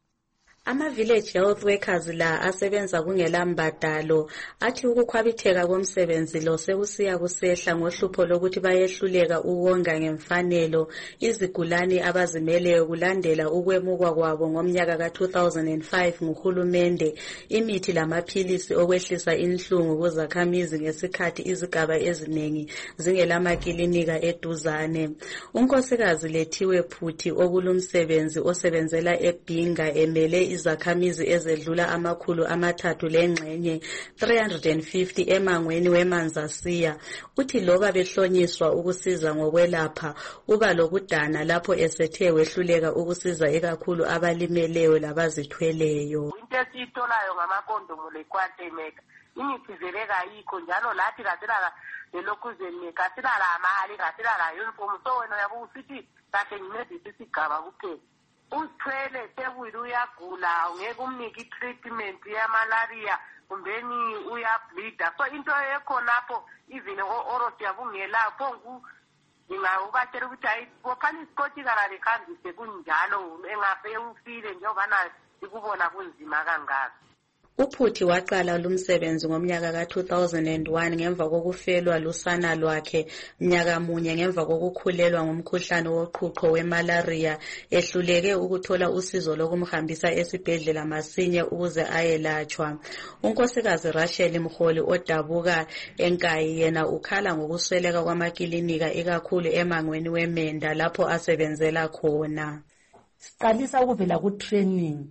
Ama-village health workers la asebenza kungela mbadalo athi ukukhwabitheka komsebenzi lo sekusiya kusehla ngohlupho lokuthi bayehluleka ukonga ngemfanelo izigulane abazimeleyo kulandela ukwemukwa kwabo ngomnyaka ka two thousand five nguhulumende imithi lamaphilisi okwehlisa inhlungu kuzakhamizi ngesikhathi izigaba eziningi zingelamakilinika eduzane. Unkosikazi Lethiwe Phuthi okulumsebenzi osebenzela eBhinga emele izakhamizi ezedlula amakhulu amathathu lengxenye three hundred fifty emangweni weManzasiya uthi loba behlonyiswa ukusiza ngokwelapha uba lokudana lapho esethe wehluleka ukusiza ekakhulu abalimeleyo labazithweleyo. Into esiyitholayo ngamakondomo lekwatemeka imithi vele kayikho njalo lathi kasela lelokhuzeni kasela la mali kasela la uniform so wena yabo usithi kahle ngimedisi isigaba kuphela. Uthwele sewili uyagula ungeke umnike i-treatment yamalaria kumbeni uyableeda so into ekhonapho even orosi yabungelapho ngingawubatshela ukuthi hayi bophana isikoti karale khambise kunjalo engafe ufile njengobana ikubona kunzima kangaka. Uphuthi waqala lumsebenzi ngomnyaka ka two thousand one ngemva kokufelwa lusana lwakhe mnyaka munye ngemva kokukhulelwa ngomkhuhlane woqhuqho wemalaria ehluleke ukuthola usizo lokumhambisa esibhedlela masinye ukuze ayelatshwa. Unkosikazi Rachel Mkholi odabuka enkayi yena ukhala ngokusweleka kwamakilinika ikakhulu emangweni weMenda lapho asebenzela khona. Siqalisa ukuvela ku training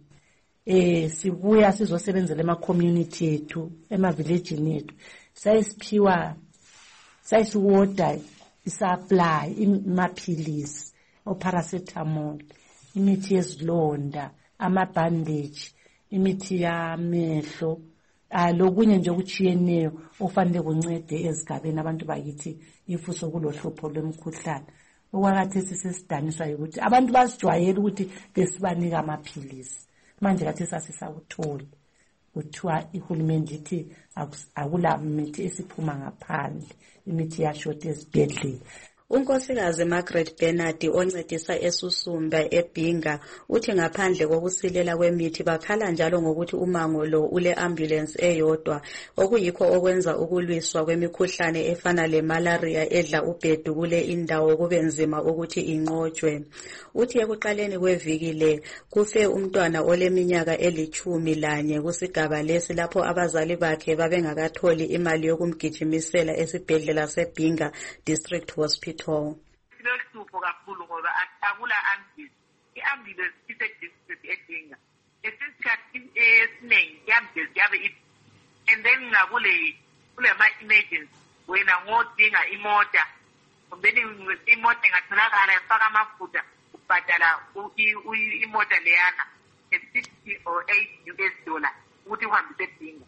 eh sibuya sizosebenzela ema community ethu ema village ethu sayisiphiwa sayisiwoda isapply imaphilisi oparacetamol imithi yezilonda ama bandage imithi yamehlo ah lokunye nje okuchiyeneyo ofanele kuncede ezigabeni abantu bakithi ifu sokulohlupho lwemkhuhlane. Okwakhathesi sesidaniswa ukuthi abantu basijwayele ukuthi besibanika amaphilisi. Manje kathi sasisakuthola kuthiwa ihulumende ithi akula mithi esiphuma ngaphandle, imithi yashota ezibhedlela. Unkosikazi Margaret Bernard oncedisa eSusumba eBhinga uthi ngaphandle kokusilela kwemithi bakhala njalo ngokuthi umango lo ule ambulance eyodwa okuyikho okwenza ukulwiswa kwemikhuhlane efana le malaria edla ubhedu kule indawo kube nzima ukuthi inqotshwe. Uthi ekuqaleni kweviki le kufe umntwana oleminyaka elithumi lanye kusigaba lesi lapho abazali bakhe babengakatholi imali yokumgijimisela esibhedlela seBhinga District Hospital. Silohlupho kakhulu ngoba akula ambulance. I-ambulance ise-district eDinga. Esikhathi esiningi i-ambulance yabe and then ngakule kule ma-emergency wena ngodinga imota kumbe imota ingatholakala ifaka amafutha ubhadala imota leyana sixty or eighty U S dollar ukuthi uhambise eDinga.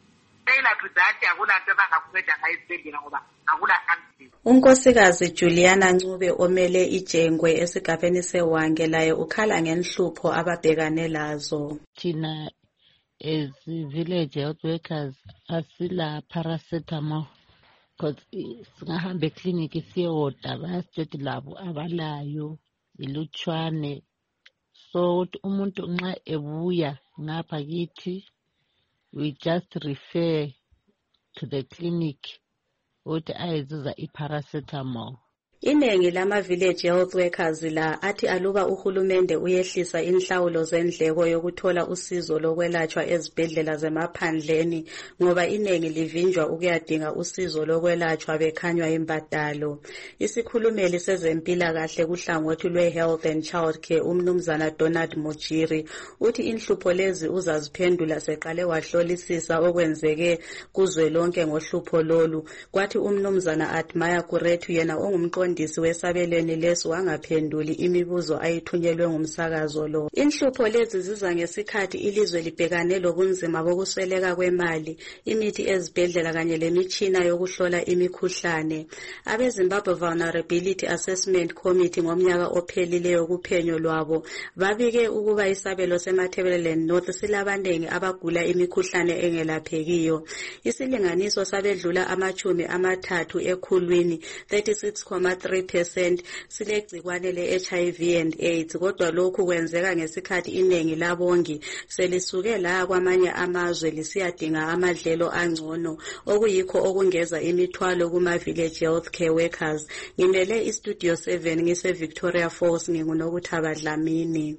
Unkosikazi Juliana Ncube omele iJengwe esigabeni seWange laye ukhala ngenhlupho ababhekane lazo. Thina as village health workers asila paracetamol because singahamba eclinic siyoda bayasitshela labo abalayo ilutshwane, so umuntu nxa ebuya ngapha kithi we just refer to the clinic ukuthi ayizuza iparacetamol. Inengi lama village health workers la athi aluba uhulumende uyehlisa inhlawulo zendleko yokuthola usizo lokwelatshwa ezibhedlela zemaphandleni ngoba inengi livinjwa ukuyadinga usizo lokwelatshwa bekhanywa imbadalo. Isikhulumeli sezempilakahle kuhlangothi lwe-Health and Child Care umnumzana Donald Mujiri uthi inhlupho lezi uzaziphendula seqale wahlolisisa okwenzeke kuzwelonke ngohlupho lolu. Kwathi umnumzana Admire Kurethu yena ongumqondo umfundisi wesabelweni leso wangaphenduli imibuzo ayithunyelwe ngumsakazo lo. Inhlupho lezi ziza ngesikhathi ilizwe libhekane lobunzima bokusweleka kwemali, imithi ezibhedlela kanye lemitshina yokuhlola imikhuhlane. Abe Zimbabwe Vulnerability Assessment Committee ngomnyaka ophelileyo kuphenyo lwabo babike ukuba isabelo seMatabeleland North silabanengi abagula imikhuhlane engelaphekiyo. Isilinganiso sabedlula amachumi amathathu ekhulwini thirty-six point three percent silegcikwane le-H I V and AIDS, kodwa lokhu kwenzeka ngesikhathi inengi labongi selisuke la kwamanye amazwe lisiyadinga amadlelo angcono okuyikho okungeza imithwalo kuma village health care workers. Ngimele istudio seven ngise Victoria Falls, nginguNokuthaba Dlamini.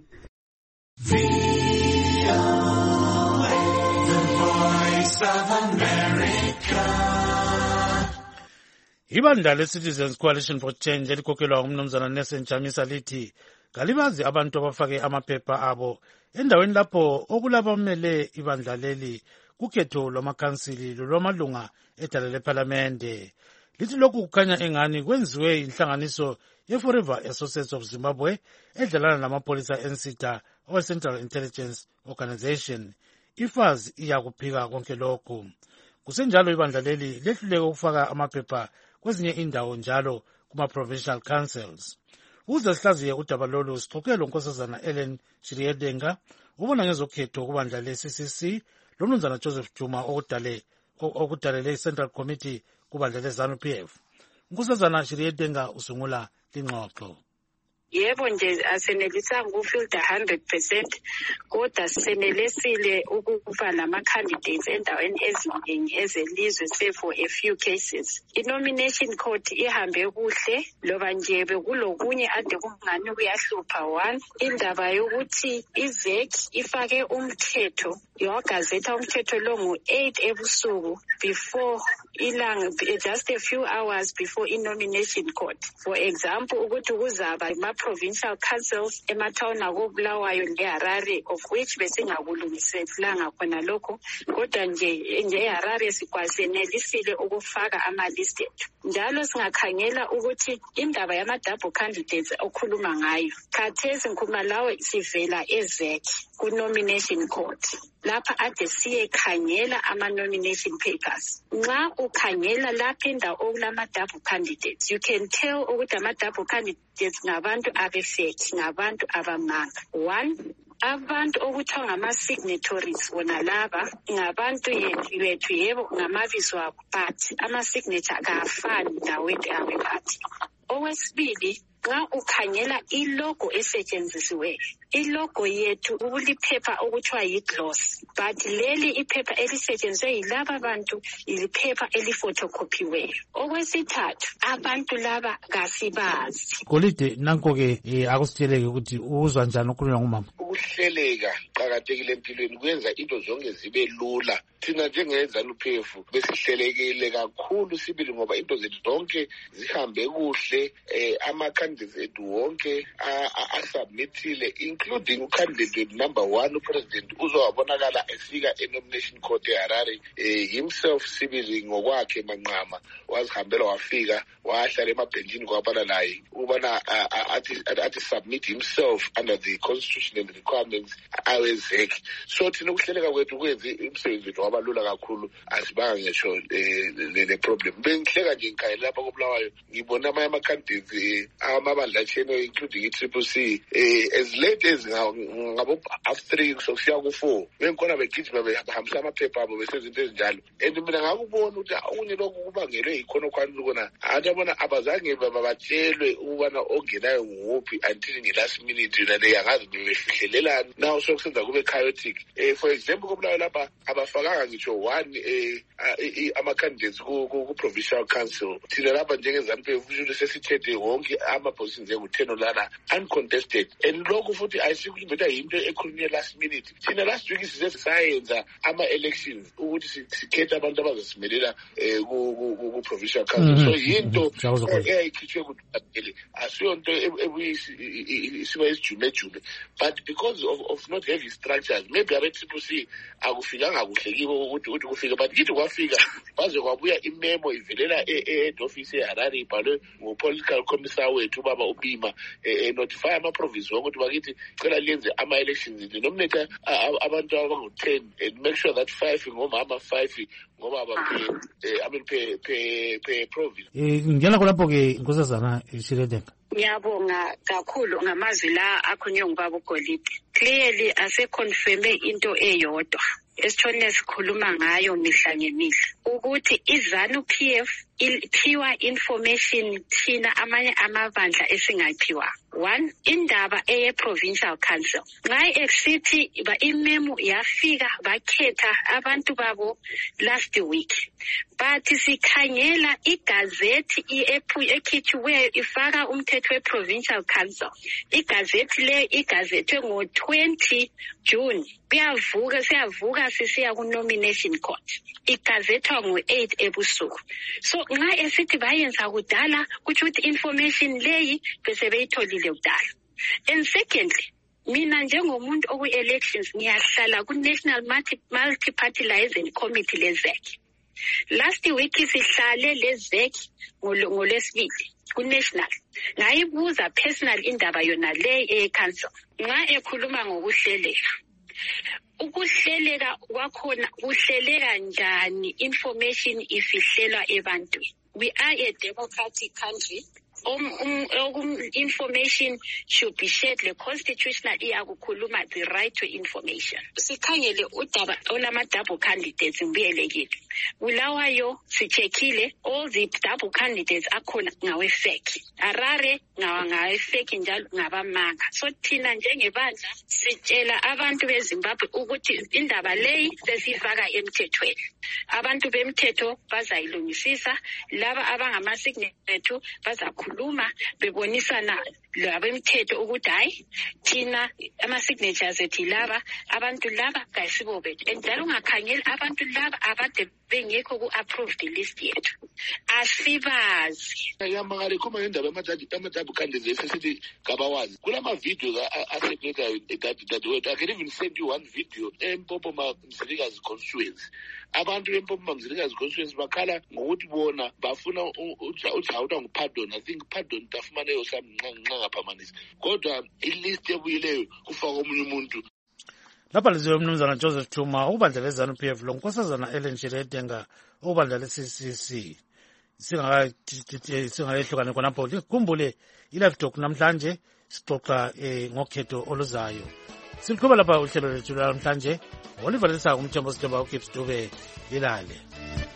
Ibandla le-Citizens Coalition for Change elikhokelwa ngumnumzana Nelson Chamisa lithi kalibazi abantu abafake amaphepha abo endaweni lapho okulabamele ibandla leli kukhetho lwamakhansili lolwamalunga edala lephalamende. Lithi lokhu kukhanya engani kwenziwe inhlanganiso ye-Forever Associates of Zimbabwe edlalana namapholisa ensita owe-Central Intelligence Organization. Ifazi iyakuphika konke lokhu. Kusenjalo ibandla leli lehluleke ukufaka amaphepha kwezinye indawo njalo kuma-provincial councils. Uze sihlaziye udaba lolu sixoxe lonkosazana Ellen Shiriedenga ubona ngezokhetho kubandla le-C C C lomnumzana Joseph Juma okudale okudalele i-Central Committee kubandla le-ZANU P F. Unkosazana Shiriedenga usungula lingxoxo. Yebo nje asenelisanga ukufilter one hundred percent kodwa senelisile ukuba nama-candidates endaweni eziningi ezelizwe save for a few cases. I-nomination court ihambe kuhle loba nje bekulokunye ade kungani kuyahlupha. One, indaba yokuthi i-Z E C ifake umthetho yawagazetha umthetho lo ngo-eight ebusuku before ilanga just a few hours before i-nomination court. For example, ukuthi kuzaba ama-provincial councils emathawuni akobulawayo le-Harare, of which besingakulungiselanga khona lokho, kodwa nje nje eHarare sikwasenelisile ukufaka ama-list ethu. Njalo singakhangela ukuthi indaba yama-double candidates okhuluma ngayo khathesi ngikhuluma lawe sivela ezek ku-nomination court lapha ade siyekhangela ama-nomination papers. Nxa ukhangela lapha indawo okulama-double candidates, you can tell ukuthi ama-double candidates ngabantu abefeki, ngabantu abamanga. One, abantu okuthiwa ngama-signatories wona laba ngabantu yethu yebo ngamabizo abo, but ama-signature kafani ndaweni abephathi. Okwesibili, nxa ukhangela ilogo esetshenzisiweyo, ilogo yethu ukuliphepha okuthiwa yi-gloss, but leli iphepha elisetshenziswe yilaba bantu iliphepha elifotocopiweyo. Okwesithathu, abantu laba kasibazi. Golide, nanko-ke eh, akusitsheleke ukuthi uzwa njani ukukhulunywa ngumama. Ukuhleleka qakathekile empilweni kwenza into zonke zibe lula. Thina njengeZANU-P F besihlelekile kakhulu sibili ngoba into zethu zonke zihambe kuhle, eh, ama-candidates ethu wonke asubmithile, including ucandidate number one upresident uzowabonakala efika e-nomination court eHarare eh, himself sibili ngokwakhe manqama wazihambela wafika wahlala emabhenjini kwabala naye ubana athi submit himself under the constitution and requirements awezek. So thina ukuhleleka kwethu kwenze umsebenzi wethu wabalula kakhulu, asibanga ngisho le problem. Bengihleka nje ngikhayela lapha koBulawayo ngibona amanye ama-candidates amabandla acheno including i-Triple C as late as ngabo half three sokusiya ku-four bengikhona begijima behambisa amaphepha abo besezinto ezinjalo. And mina ngakubona ukuthi okunye lokhu kubangelwe yikhono khwanini kona abantu abona abazange babatshelwe ukubana ongenayo nguphi until nge-last minute yona leyo angazi bebefihlelelani naw sokusenza kube chaotic. Eh, for example koBulawayo lapha abafakanga ngisho one eh, ama-candidates ku-provincial council. Thina lapha njengeZANU-P F futhi sesithethe wonke ama-positions engu-ten olana uncontested, and lokhu futhi ayisikumbetha yinto ekhulunywe last minute. Thina last week size sayenza ama-elections ukuthi sikhethe abantu abazosimelela ku-provincial council. So yinto eyayikhitshwe kuqaphele, asiyonto isiba isijumejume, but because of, of not having structures, maybe abe-Triple C akufikanga kuhle kibo ukuthi ukuthi kufika, but kithi kwafika baze kwabuya imemo ivelela e-head office eHarare ibhalwe ngu-political commissar wethu ubaba uBima notify ama-province wonke ukuthi bakithi cela liyenze ama-elections nominate abantu abangu-ten and make sure that five ngomama five ngobaba I mean per province. Ngiyala kulapho-ke Nkosazana Shiredenga. Ngiyabonga kakhulu ngamazwi la akhulunywe ngubaba uGolide. Clearly aseconfirme into eyodwa esithone sikhuluma ngayo mihla ngemihla ukuthi iZANU-P F iphiwa information thina amanye amabandla esingayiphiwa. One, indaba eye-provincial council. Ngai exithi ba imemo yafika bakhetha abantu babo last week. But sikhangela igazethi ekhithiweyo ifaka umthetho we-provincial council. Igazethi le igazethwe ngo-twenty June. Kuyavuka siyavuka sisiya ku-nomination court. Igazethwa ngo-eight ebusuku. So nxa esithi bayenza kudala kuthi ukuthi information leyi bese beyitholile kudala. And secondly, mina njengomuntu oku-elections ngiyahlala ku-National Multi-Party Liaison Committee le-ZEC. Last week sihlale le-ZEC ngolwesibili ku-national. Ngayibuza personal indaba yona le e-council. Nxa ekhuluma ngokuhleleka. Ukuhleleka kwakhona kuhleleka njani information ifihlelwa ebantwini. We are a democratic country. Um, um, um, information should be shared. The constitutional iyakukhuluma the right to information. Sikhangele udaba olama double candidates ngibiyelekile. Bulawayo sichekile all the double candidates akhona ngawe fake. Harare ngawa ngawe fake njalo ngabamanga. So thina njengebandla sitshela abantu beZimbabwe ukuthi indaba leyi sesifaka emthethweni. Abantu bemthetho bazayilungisisa, laba abangama signature bazakhuluma luma bebonisana labemthetho ukuthi hayi thina ama signatures ethi laba abantu laba kayisibo bethu. Njalo ungakhangela abantu laba abade bengekho ku-approved list yethu asibazi. Yamangale kuma ngendaba yamadabu candidates esithi kabawazi kulama-videos asekulekayo dadewethu. I can even send you one video eMpopoma Mzilikazi constituency. Abantu bempopoma Mzilikazi constituency bakhala ngokuthi bona bafuna uJawuda ngupardon. I think pardon tafumana yosamnqa ngaphamanisi kodwa ilist ebuyileyo kufaka omunye umuntu. Lapha liziwe umnumzana Joseph Thuma ubandla lezanu P F lo nkosazana Ellen Shiredenga ubandla le-C C C. Singayehlukane khonapho likhumbule i-live talk namhlanje sixoxa ngokhetho oluzayo. Siluqhuba lapha uhlelo lwethu namhlanje Oliver Lesaka umthembu Sithemba uKips Dube ilale.